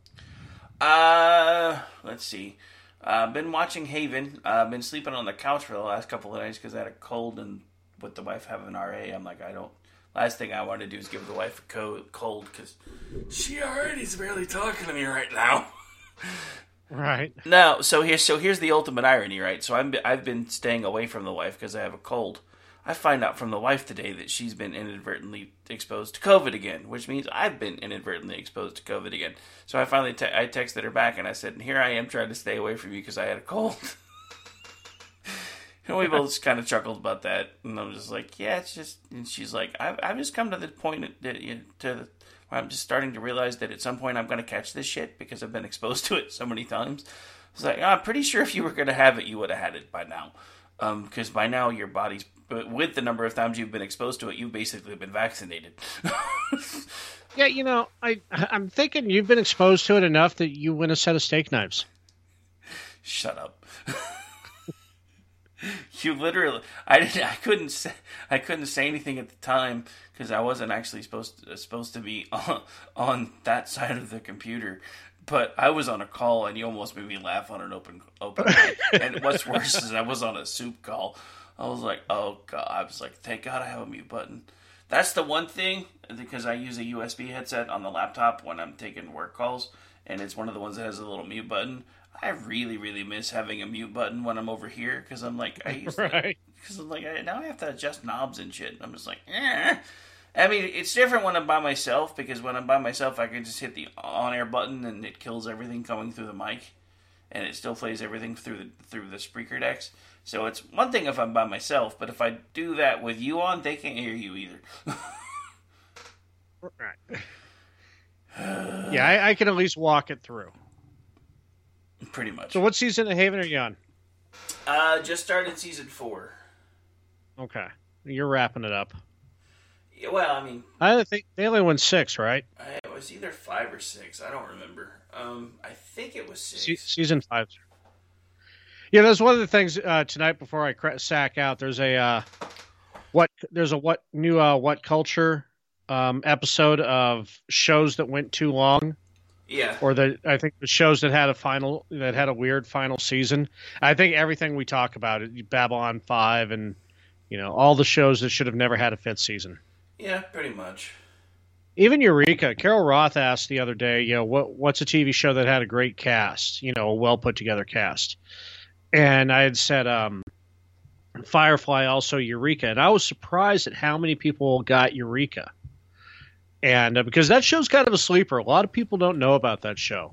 Let's see. Been watching Haven. Been sleeping on the couch for the last couple of nights because I had a cold, and with the wife having an RA, I'm like, last thing I want to do is give the wife a cold because she already is barely talking to me right now. Right. No, so here's the ultimate irony, right? So I've been staying away from the wife because I have a cold. I find out from the wife today that she's been inadvertently exposed to COVID again, which means I've been inadvertently exposed to COVID again. So I finally I texted her back and I said, "Here I am trying to stay away from you because I had a cold." And we both kind of chuckled about that, and I'm just like, "Yeah, it's just." And she's like, "I've just come to the point that where I'm just starting to realize that at some point I'm going to catch this shit because I've been exposed to it so many times." I was like, "I'm pretty sure if you were going to have it, you would have had it by now, because by now your body's." But with the number of times you've been exposed to it, you've basically been vaccinated. Yeah, I'm thinking you've been exposed to it enough that you win a set of steak knives. Shut up. You literally, I couldn't say anything at the time because I wasn't actually supposed to be on that side of the computer. But I was on a call, and you almost made me laugh on an open mic. And what's worse is I was on a soup call. I was like, oh god! I was like, thank God I have a mute button. That's the one thing, because I use a USB headset on the laptop when I'm taking work calls, and it's one of the ones that has a little mute button. I really, really miss having a mute button when I'm over here, because I'm like, now I have to adjust knobs and shit. I'm just like, eh. I mean, it's different when I'm by myself, because when I'm by myself, I can just hit the on-air button, and it kills everything coming through the mic, and it still plays everything through the speaker decks. So it's one thing if I'm by myself, but if I do that with you on, they can't hear you either. Right. Yeah, I can at least walk it through. Pretty much. So what season of Haven are you on? Just started season 4. Okay. You're wrapping it up. Yeah, well, I mean... I think they only won 6, right? It was either 5 or 6. I don't remember. I think it was 6. Season 5. Yeah, that's one of the things tonight before I sack out. There's a what culture episode of shows that went too long. Yeah. Or I think the shows that had a weird final season. I think everything we talk about, Babylon 5 and all the shows that should have never had a 5th season. Yeah, pretty much. Even Eureka, Carol Roth asked the other day, what's a TV show that had a great cast, a well put together cast? And I had said Firefly, also Eureka, and I was surprised at how many people got Eureka. And because that show's kind of a sleeper. A lot of people don't know about that show.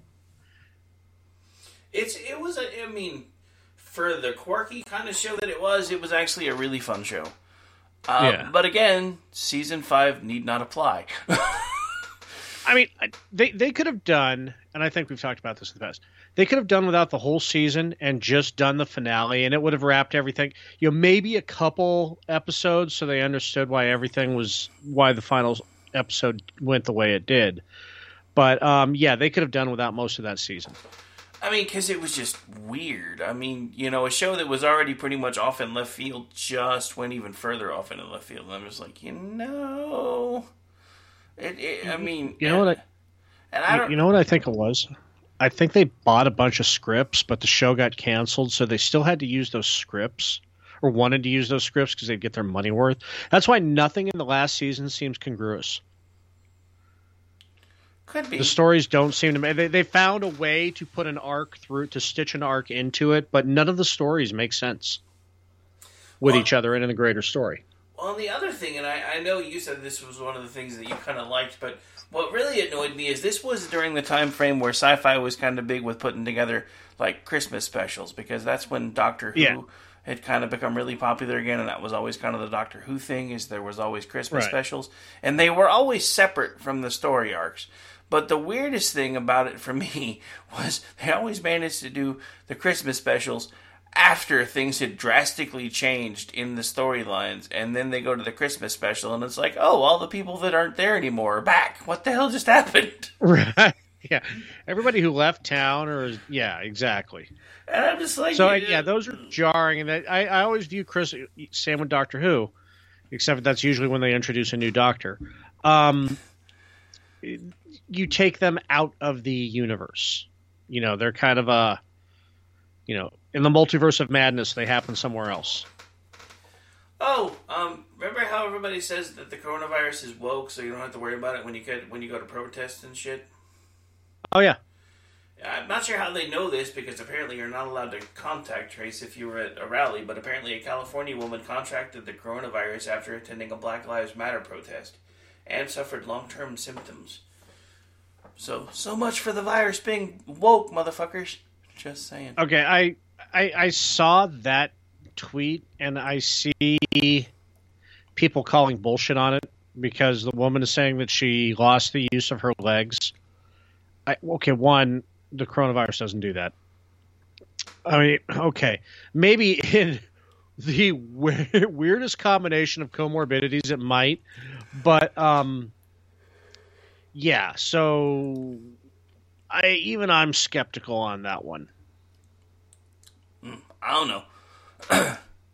It was for the quirky kind of show that it was actually a really fun show. Yeah. But again, season 5 need not apply. I mean, they could have done, and I think we've talked about this in the past, they could have done without the whole season and just done the finale, and it would have wrapped everything. Maybe a couple episodes so they understood why the final episode went the way it did. But, they could have done without most of that season. I mean, because it was just weird. I mean, a show that was already pretty much off in left field just went even further off into left field. And I'm just like, I mean... You know what I think it was? I think they bought a bunch of scripts, but the show got canceled, so they still had to use those scripts, or wanted to use those scripts because they'd get their money worth. That's why nothing in the last season seems congruous. Could be. The stories don't seem to... They found a way to put an arc through, to stitch an arc into it, but none of the stories make sense with each other and in the greater story. Well, the other thing, and I know you said this was one of the things that you kind of liked, but what really annoyed me is this was during the time frame where sci-fi was kind of big with putting together like Christmas specials, because that's when Doctor Who had kind of become really popular again, and that was always kind of the Doctor Who thing, is there was always Christmas specials, and they were always separate from the story arcs. But the weirdest thing about it for me was they always managed to do the Christmas specials after things had drastically changed in the storylines, and then they go to the Christmas special, and it's like, oh, all the people that aren't there anymore are back. What the hell just happened? Right. Yeah. Everybody who left town, exactly. And I'm just like... So, those are jarring, and I always view same with Doctor Who, except that's usually when they introduce a new Doctor. You take them out of the universe. They're kind of in the multiverse of madness, they happen somewhere else. Oh, remember how everybody says that the coronavirus is woke, so you don't have to worry about it when you go to protests and shit? Oh, yeah. I'm not sure how they know this, because apparently you're not allowed to contact trace if you were at a rally, but apparently a California woman contracted the coronavirus after attending a Black Lives Matter protest and suffered long-term symptoms. So much for the virus being woke, motherfuckers. Just saying. Okay, I saw that tweet, and I see people calling bullshit on it because the woman is saying that she lost the use of her legs. One, the coronavirus doesn't do that. I mean, okay, maybe in the weirdest combination of comorbidities it might, but so I'm skeptical on that one. I don't know.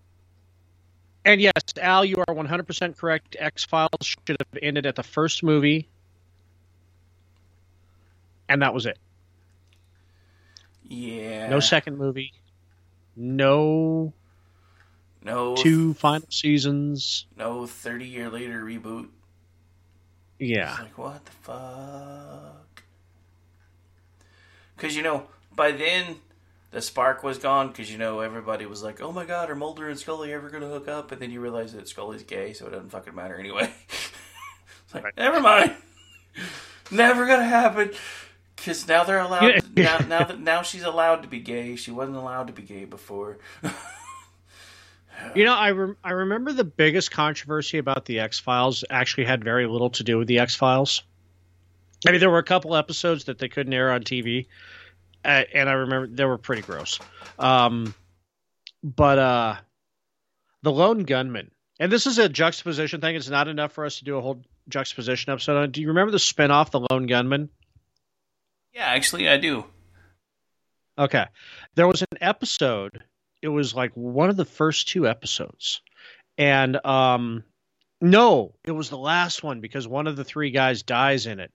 And yes, Al, you are 100% correct. X-Files should have ended at the first movie, and that was it. Yeah. No second movie. No 2 final seasons. No 30-year later reboot. Yeah. It's like, what the fuck? Because, by then, the spark was gone, because, everybody was like, oh my god, are Mulder and Scully ever going to hook up? And then you realize that Scully's gay, so it doesn't fucking matter anyway. It's like, never mind. Never going to happen. Because now they're allowed, now she's allowed to be gay. She wasn't allowed to be gay before. I remember the biggest controversy about the X-Files actually had very little to do with the X-Files. I mean, there were a couple episodes that they couldn't air on TV, and I remember they were pretty gross. But The Lone Gunman, and this is a juxtaposition thing. It's not enough for us to do a whole juxtaposition episode on it. Do you remember the spinoff, The Lone Gunman? Yeah, actually, I do. Okay. There was an episode. It was like one of the first 2 episodes. And no, it was the last one because one of the 3 guys dies in it.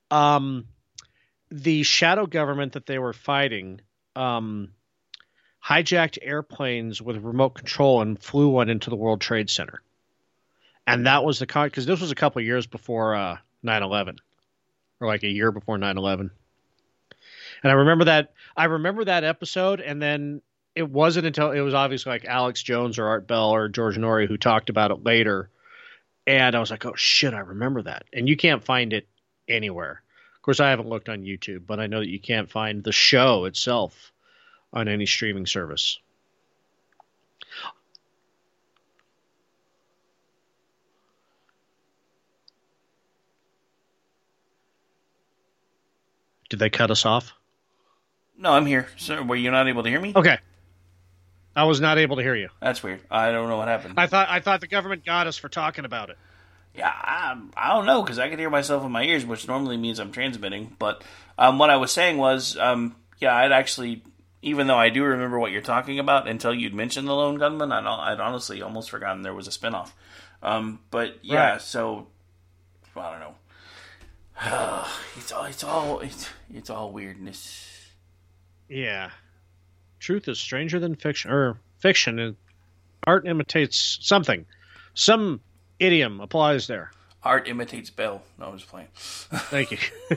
The shadow government that they were fighting hijacked airplanes with remote control and flew one into the World Trade Center. And that was because this was a couple of years before 9/11, or like a year before 9/11. And I remember that episode, and then it wasn't until it was obviously like Alex Jones or Art Bell or George Norrie who talked about it later. And I was like, oh shit, I remember that. And you can't find it anywhere. Of course, I haven't looked on YouTube, but I know that you can't find the show itself on any streaming service. Did they cut us off? No, I'm here. So, were you not able to hear me? Okay. I was not able to hear you. That's weird. I don't know what happened. I thought the government got us for talking about it. Yeah, I don't know, because I can hear myself in my ears, which normally means I'm transmitting. But what I was saying was, I'd actually, even though I do remember what you're talking about, until you'd mentioned The Lone Gunman, I'd honestly almost forgotten there was a spinoff. But yeah, right. So I don't know. It's all weirdness. Yeah. Truth is stranger than fiction, or fiction. Art imitates something. Some idiom applies there. Art imitates Bell. No, I was playing. Thank you.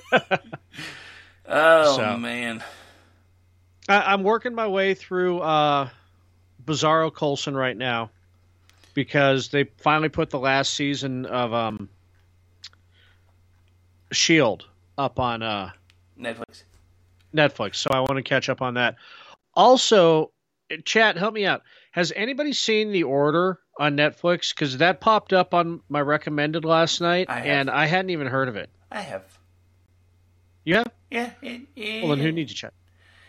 Man. I'm working my way through Bizarro Coulson right now because they finally put the last season of S.H.I.E.L.D. up on Netflix, so I want to catch up on that. Also, chat, help me out. Has anybody seen The Order on Netflix? Because that popped up on my recommended last night, and I hadn't even heard of it. I have. You have? Yeah. Well, then who needs to check?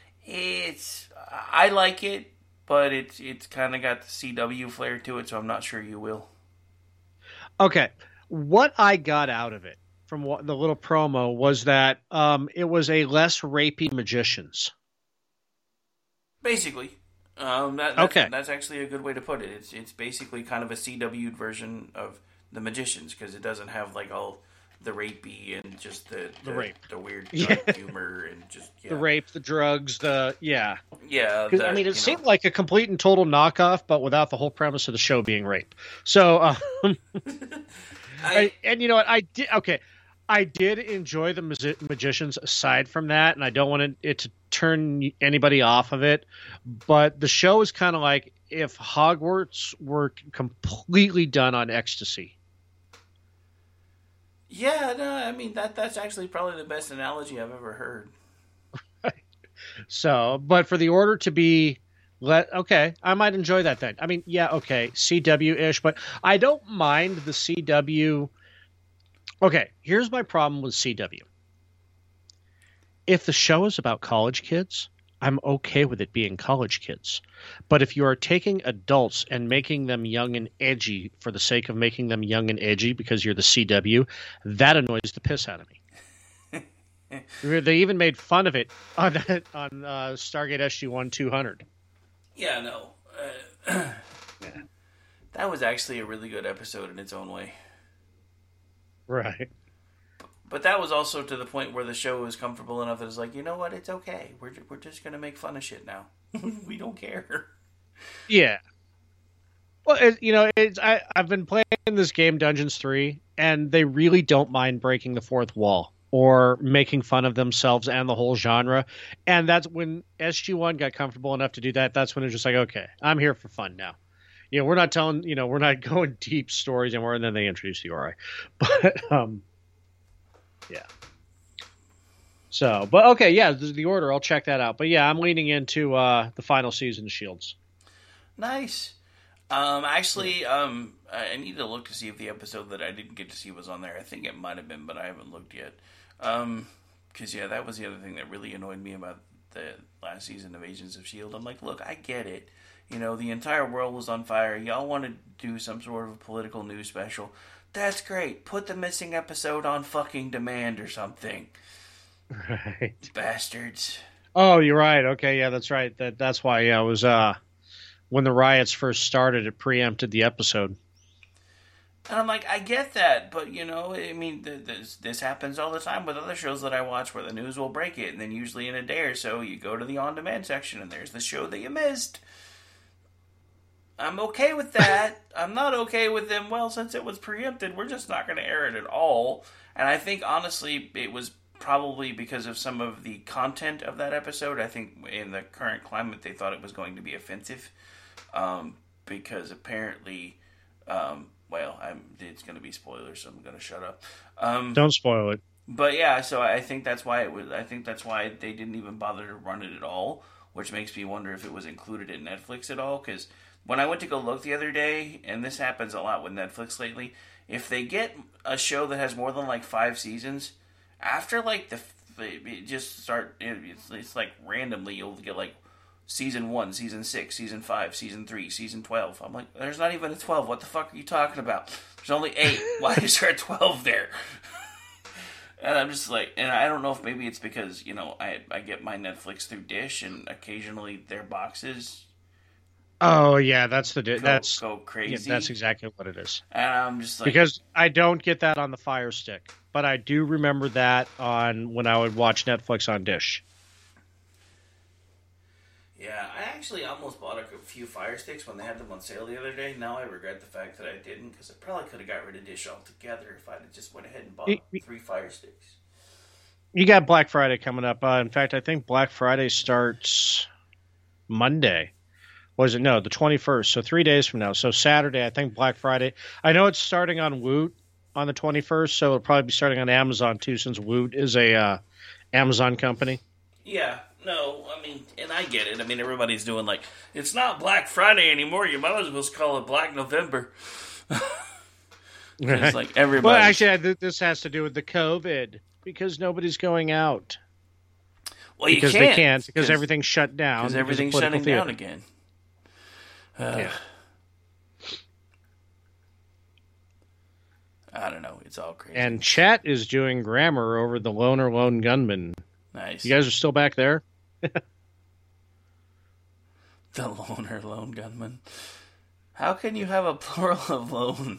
I like it, but it's kind of got the CW flair to it, so I'm not sure you will. Okay. What I got out of it from the little promo was that it was a less rapey Magicians. Basically. That's actually a good way to put it. It's basically kind of a CW'd version of The Magicians, because it doesn't have like all the rapey and just the rape, the weird dark humor, and just the rape, the drugs, yeah. I mean, it seemed like a complete and total knockoff, but without the whole premise of the show being rape. So, and you know what? I did enjoy The Magicians aside from that, and I don't want it to turn anybody off of it. But the show is kind of like if Hogwarts were completely done on ecstasy. Yeah, no, I mean, that's actually probably the best analogy I've ever heard. So, but for The Order to be okay, I might enjoy that then. I mean, yeah, okay, CW-ish, but I don't mind the CW. Okay, here's my problem with CW. If the show is about college kids, I'm okay with it being college kids. But if you are taking adults and making them young and edgy for the sake of making them young and edgy because you're the CW, that annoys the piss out of me. They even made fun of it on Stargate SG-1 200. Yeah, no. That was actually a really good episode in its own way. Right. But that was also to the point where the show was comfortable enough that it's like, you know what, it's okay. We're just going to make fun of shit now. We don't care. Yeah. Well, I've been playing this game, Dungeons 3, and they really don't mind breaking the fourth wall or making fun of themselves and the whole genre. And that's when SG-1 got comfortable enough to do that. That's when it's just like, okay, I'm here for fun now. We're not we're not going deep stories anymore, and then they introduce the Ori. But, yeah. So, but okay, yeah, the Order, I'll check that out. But yeah, I'm leaning into the final season of Shields. Nice. Actually, I need to look to see if the episode that I didn't get to see was on there. I think it might have been, but I haven't looked yet. Because, yeah, that was the other thing that really annoyed me about the last season of Agents of S.H.I.E.L.D. I'm like, look, I get it. The entire world was on fire. Y'all want to do some sort of a political news special. That's great. Put the missing episode on fucking demand or something. Right. Bastards. Oh, you're right. Okay, yeah, that's right. That's why it was when the riots first started, it preempted the episode. And I'm like, I get that, but, this happens all the time with other shows that I watch where the news will break it, and then usually in a day or so, you go to the on-demand section, and there's the show that you missed. I'm okay with that. I'm not okay with them, well, since it was preempted, we're just not going to air it at all. And I think, honestly, it was probably because of some of the content of that episode. I think in the current climate, they thought it was going to be offensive. Because apparently, it's going to be spoilers, so I'm going to shut up. Don't spoil it. But yeah, so I think that's why I think that's why they didn't even bother to run it at all, which makes me wonder if it was included in Netflix at all. Because when I went to go look the other day, and this happens a lot with Netflix lately, if they get a show that has more than 5 seasons, after it's like randomly you'll get Season 1, Season 6, Season 5, Season 3, Season 12. I'm like, there's not even a 12. What the fuck are you talking about? There's only 8. Why is there a 12 there? And I'm just like, and I don't know if maybe it's because, I get my Netflix through Dish, and occasionally their boxes. Oh, yeah, that's go crazy. Yeah, that's exactly what it is. And I'm just like, because I don't get that on the Fire Stick, but I do remember that on when I would watch Netflix on Dish. Yeah, I actually almost bought a few Fire Sticks when they had them on sale the other day. Now I regret the fact that I didn't, because I probably could have got rid of Dish altogether if I had just went ahead and bought 3 Fire Sticks. You got Black Friday coming up. In fact, I think Black Friday starts Monday. Was it? No, the 21st. So 3 days from now. So Saturday, I think Black Friday. I know it's starting on Woot on the 21st, so it'll probably be starting on Amazon too, since Woot is a Amazon company. Yeah. No, and I get it. Everybody's doing it's not Black Friday anymore. You might as well call it Black November. It's like everybody. Well, actually, this has to do with the COVID, because nobody's going out. Well, you because can't. They can't, because everything's shut down. Because everything's shutting down again. Yeah. I don't know. It's all crazy. And chat is doing grammar over the Loner Lone Gunman. Nice. You guys are still back there? The Loner Lone Gunman. How can you have a plural of lone?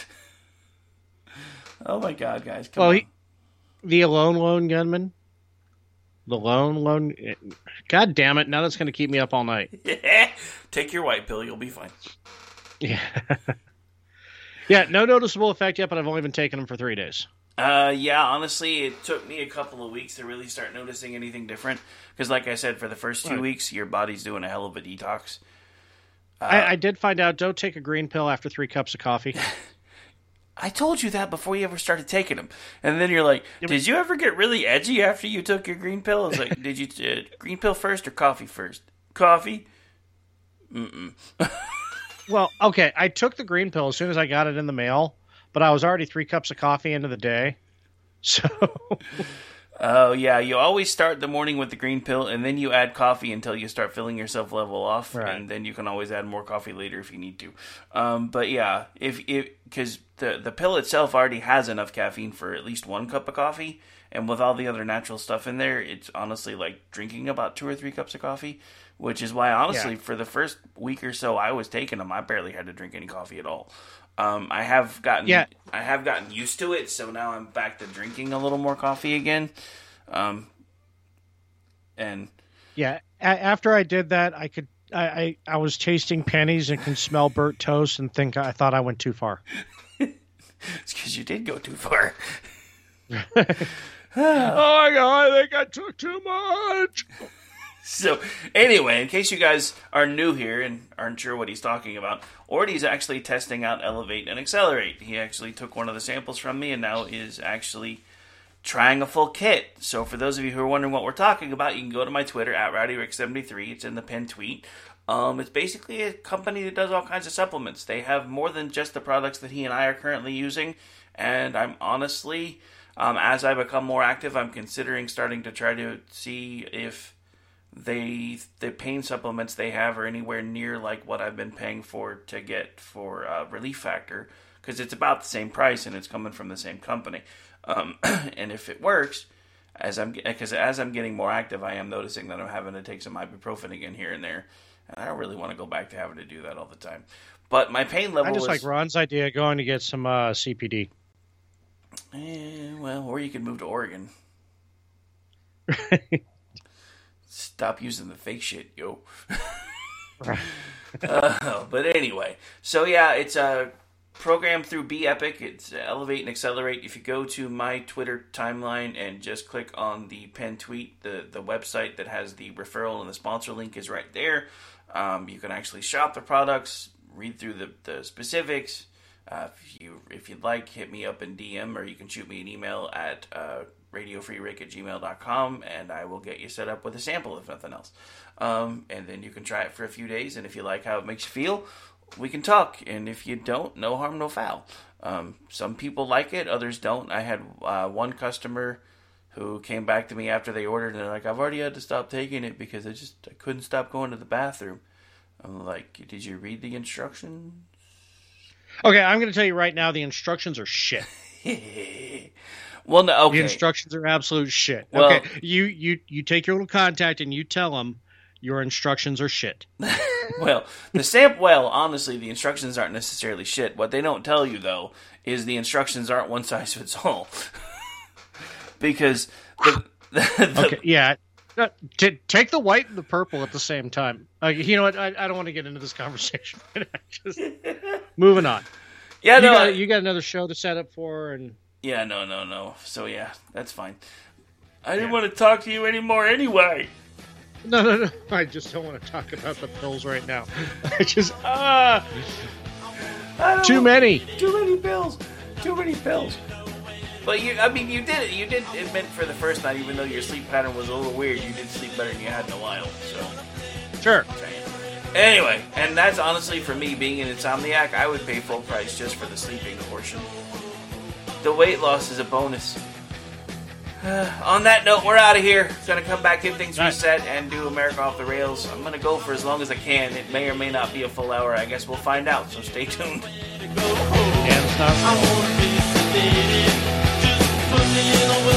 Oh my god, guys. Come on. The Lone Gunman? The Lone... God damn it. Now that's going to keep me up all night. Yeah. Take your white pill. You'll be fine. Yeah. Yeah, no noticeable effect yet, but I've only been taking them for 3 days. Yeah, honestly, it took me a couple of weeks to really start noticing anything different. Because like I said, for the first 2 weeks, your body's doing a hell of a detox. I did find out, don't take a green pill after 3 cups of coffee. I told you that before you ever started taking them. And then you're like, did you ever get really edgy after you took your green pill? I was like, did you green pill first or coffee first? Coffee? Mm-mm. Well, okay, I took the green pill as soon as I got it in the mail, but I was already 3 cups of coffee into the day. So... Oh, yeah, you always start the morning with the green pill, and then you add coffee until you start feeling yourself level off, right. And then you can always add more coffee later if you need to. But yeah, because the pill itself already has enough caffeine for at least 1 cup of coffee, And with all the other natural stuff in there, it's honestly like drinking about 2 or 3 cups of coffee, which is why, honestly, for the first week or so I was taking them, I barely had to drink any coffee at all. I have gotten used to it, so now I'm back to drinking a little more coffee again. After I did that, I was tasting pennies and can smell burnt toast and think I thought I went too far. It's because you did go too far. Oh my God, I think I took too much. So, anyway, in case you guys are new here and aren't sure what he's talking about, Orty's actually testing out Elevate and Accelerate. He actually took one of the samples from me and now is actually trying a full kit. So for those of you who are wondering what we're talking about, you can go to my Twitter, @RowdyRick73. It's in the pinned tweet. It's basically a company that does all kinds of supplements. They have more than just the products that he and I are currently using. And I'm honestly, as I become more active, I'm considering starting to try to see if the pain supplements they have are anywhere near like what I've been paying for to get for Relief Factor, because it's about the same price and it's coming from the same company. And if it works, as I'm getting more active, I am noticing that I'm having to take some ibuprofen again here and there, and I don't really want to go back to having to do that all the time. But my pain level I just like Ron's idea, going to get some CPD. Well, or you could move to Oregon. Stop using the fake shit, yo. But anyway, so yeah, it's a program through Be Epic. It's Elevate and Accelerate. If you go to my Twitter timeline and just click on the pinned tweet, the website that has the referral and the sponsor link is right there. You can actually shop the products, read through the specifics. If you'd like, hit me up in DM, or you can shoot me an email at radiofreerick@gmail.com, and I will get you set up with a sample, if nothing else. And then you can try it for a few days, and if you like how it makes you feel, we can talk. And if you don't, no harm, no foul. Some people like it, others don't. I had one customer who came back to me after they ordered, and they're like, I've already had to stop taking it because I couldn't stop going to the bathroom. I'm like, did you read the instructions? Okay, I'm going to tell you right now, the instructions are shit. Well, no, okay. The instructions are absolute shit. Well, okay, you take your little contact and you tell them your instructions are shit. Honestly, the instructions aren't necessarily shit. What they don't tell you, though, is the instructions aren't one size fits all. Because okay, yeah. Take the white and the purple at the same time. You know what? I don't want to get into this conversation. Just moving on. Yeah, you got another show to set up for, and yeah, no. So yeah, that's fine. I didn't want to talk to you anymore anyway. No. I just don't want to talk about the pills right now. I just too many pills. But you did it. You did admit for the first night, even though your sleep pattern was a little weird, you did sleep better than you had in a while. So sure. Anyway, and that's honestly, for me, being an insomniac, I would pay full price just for the sleeping portion. The weight loss is a bonus. On that note, we're out of here. Gonna come back, get things reset, and do America Off the Rails. I'm gonna go for as long as I can. It may or may not be a full hour. I guess we'll find out, so stay tuned. And stop.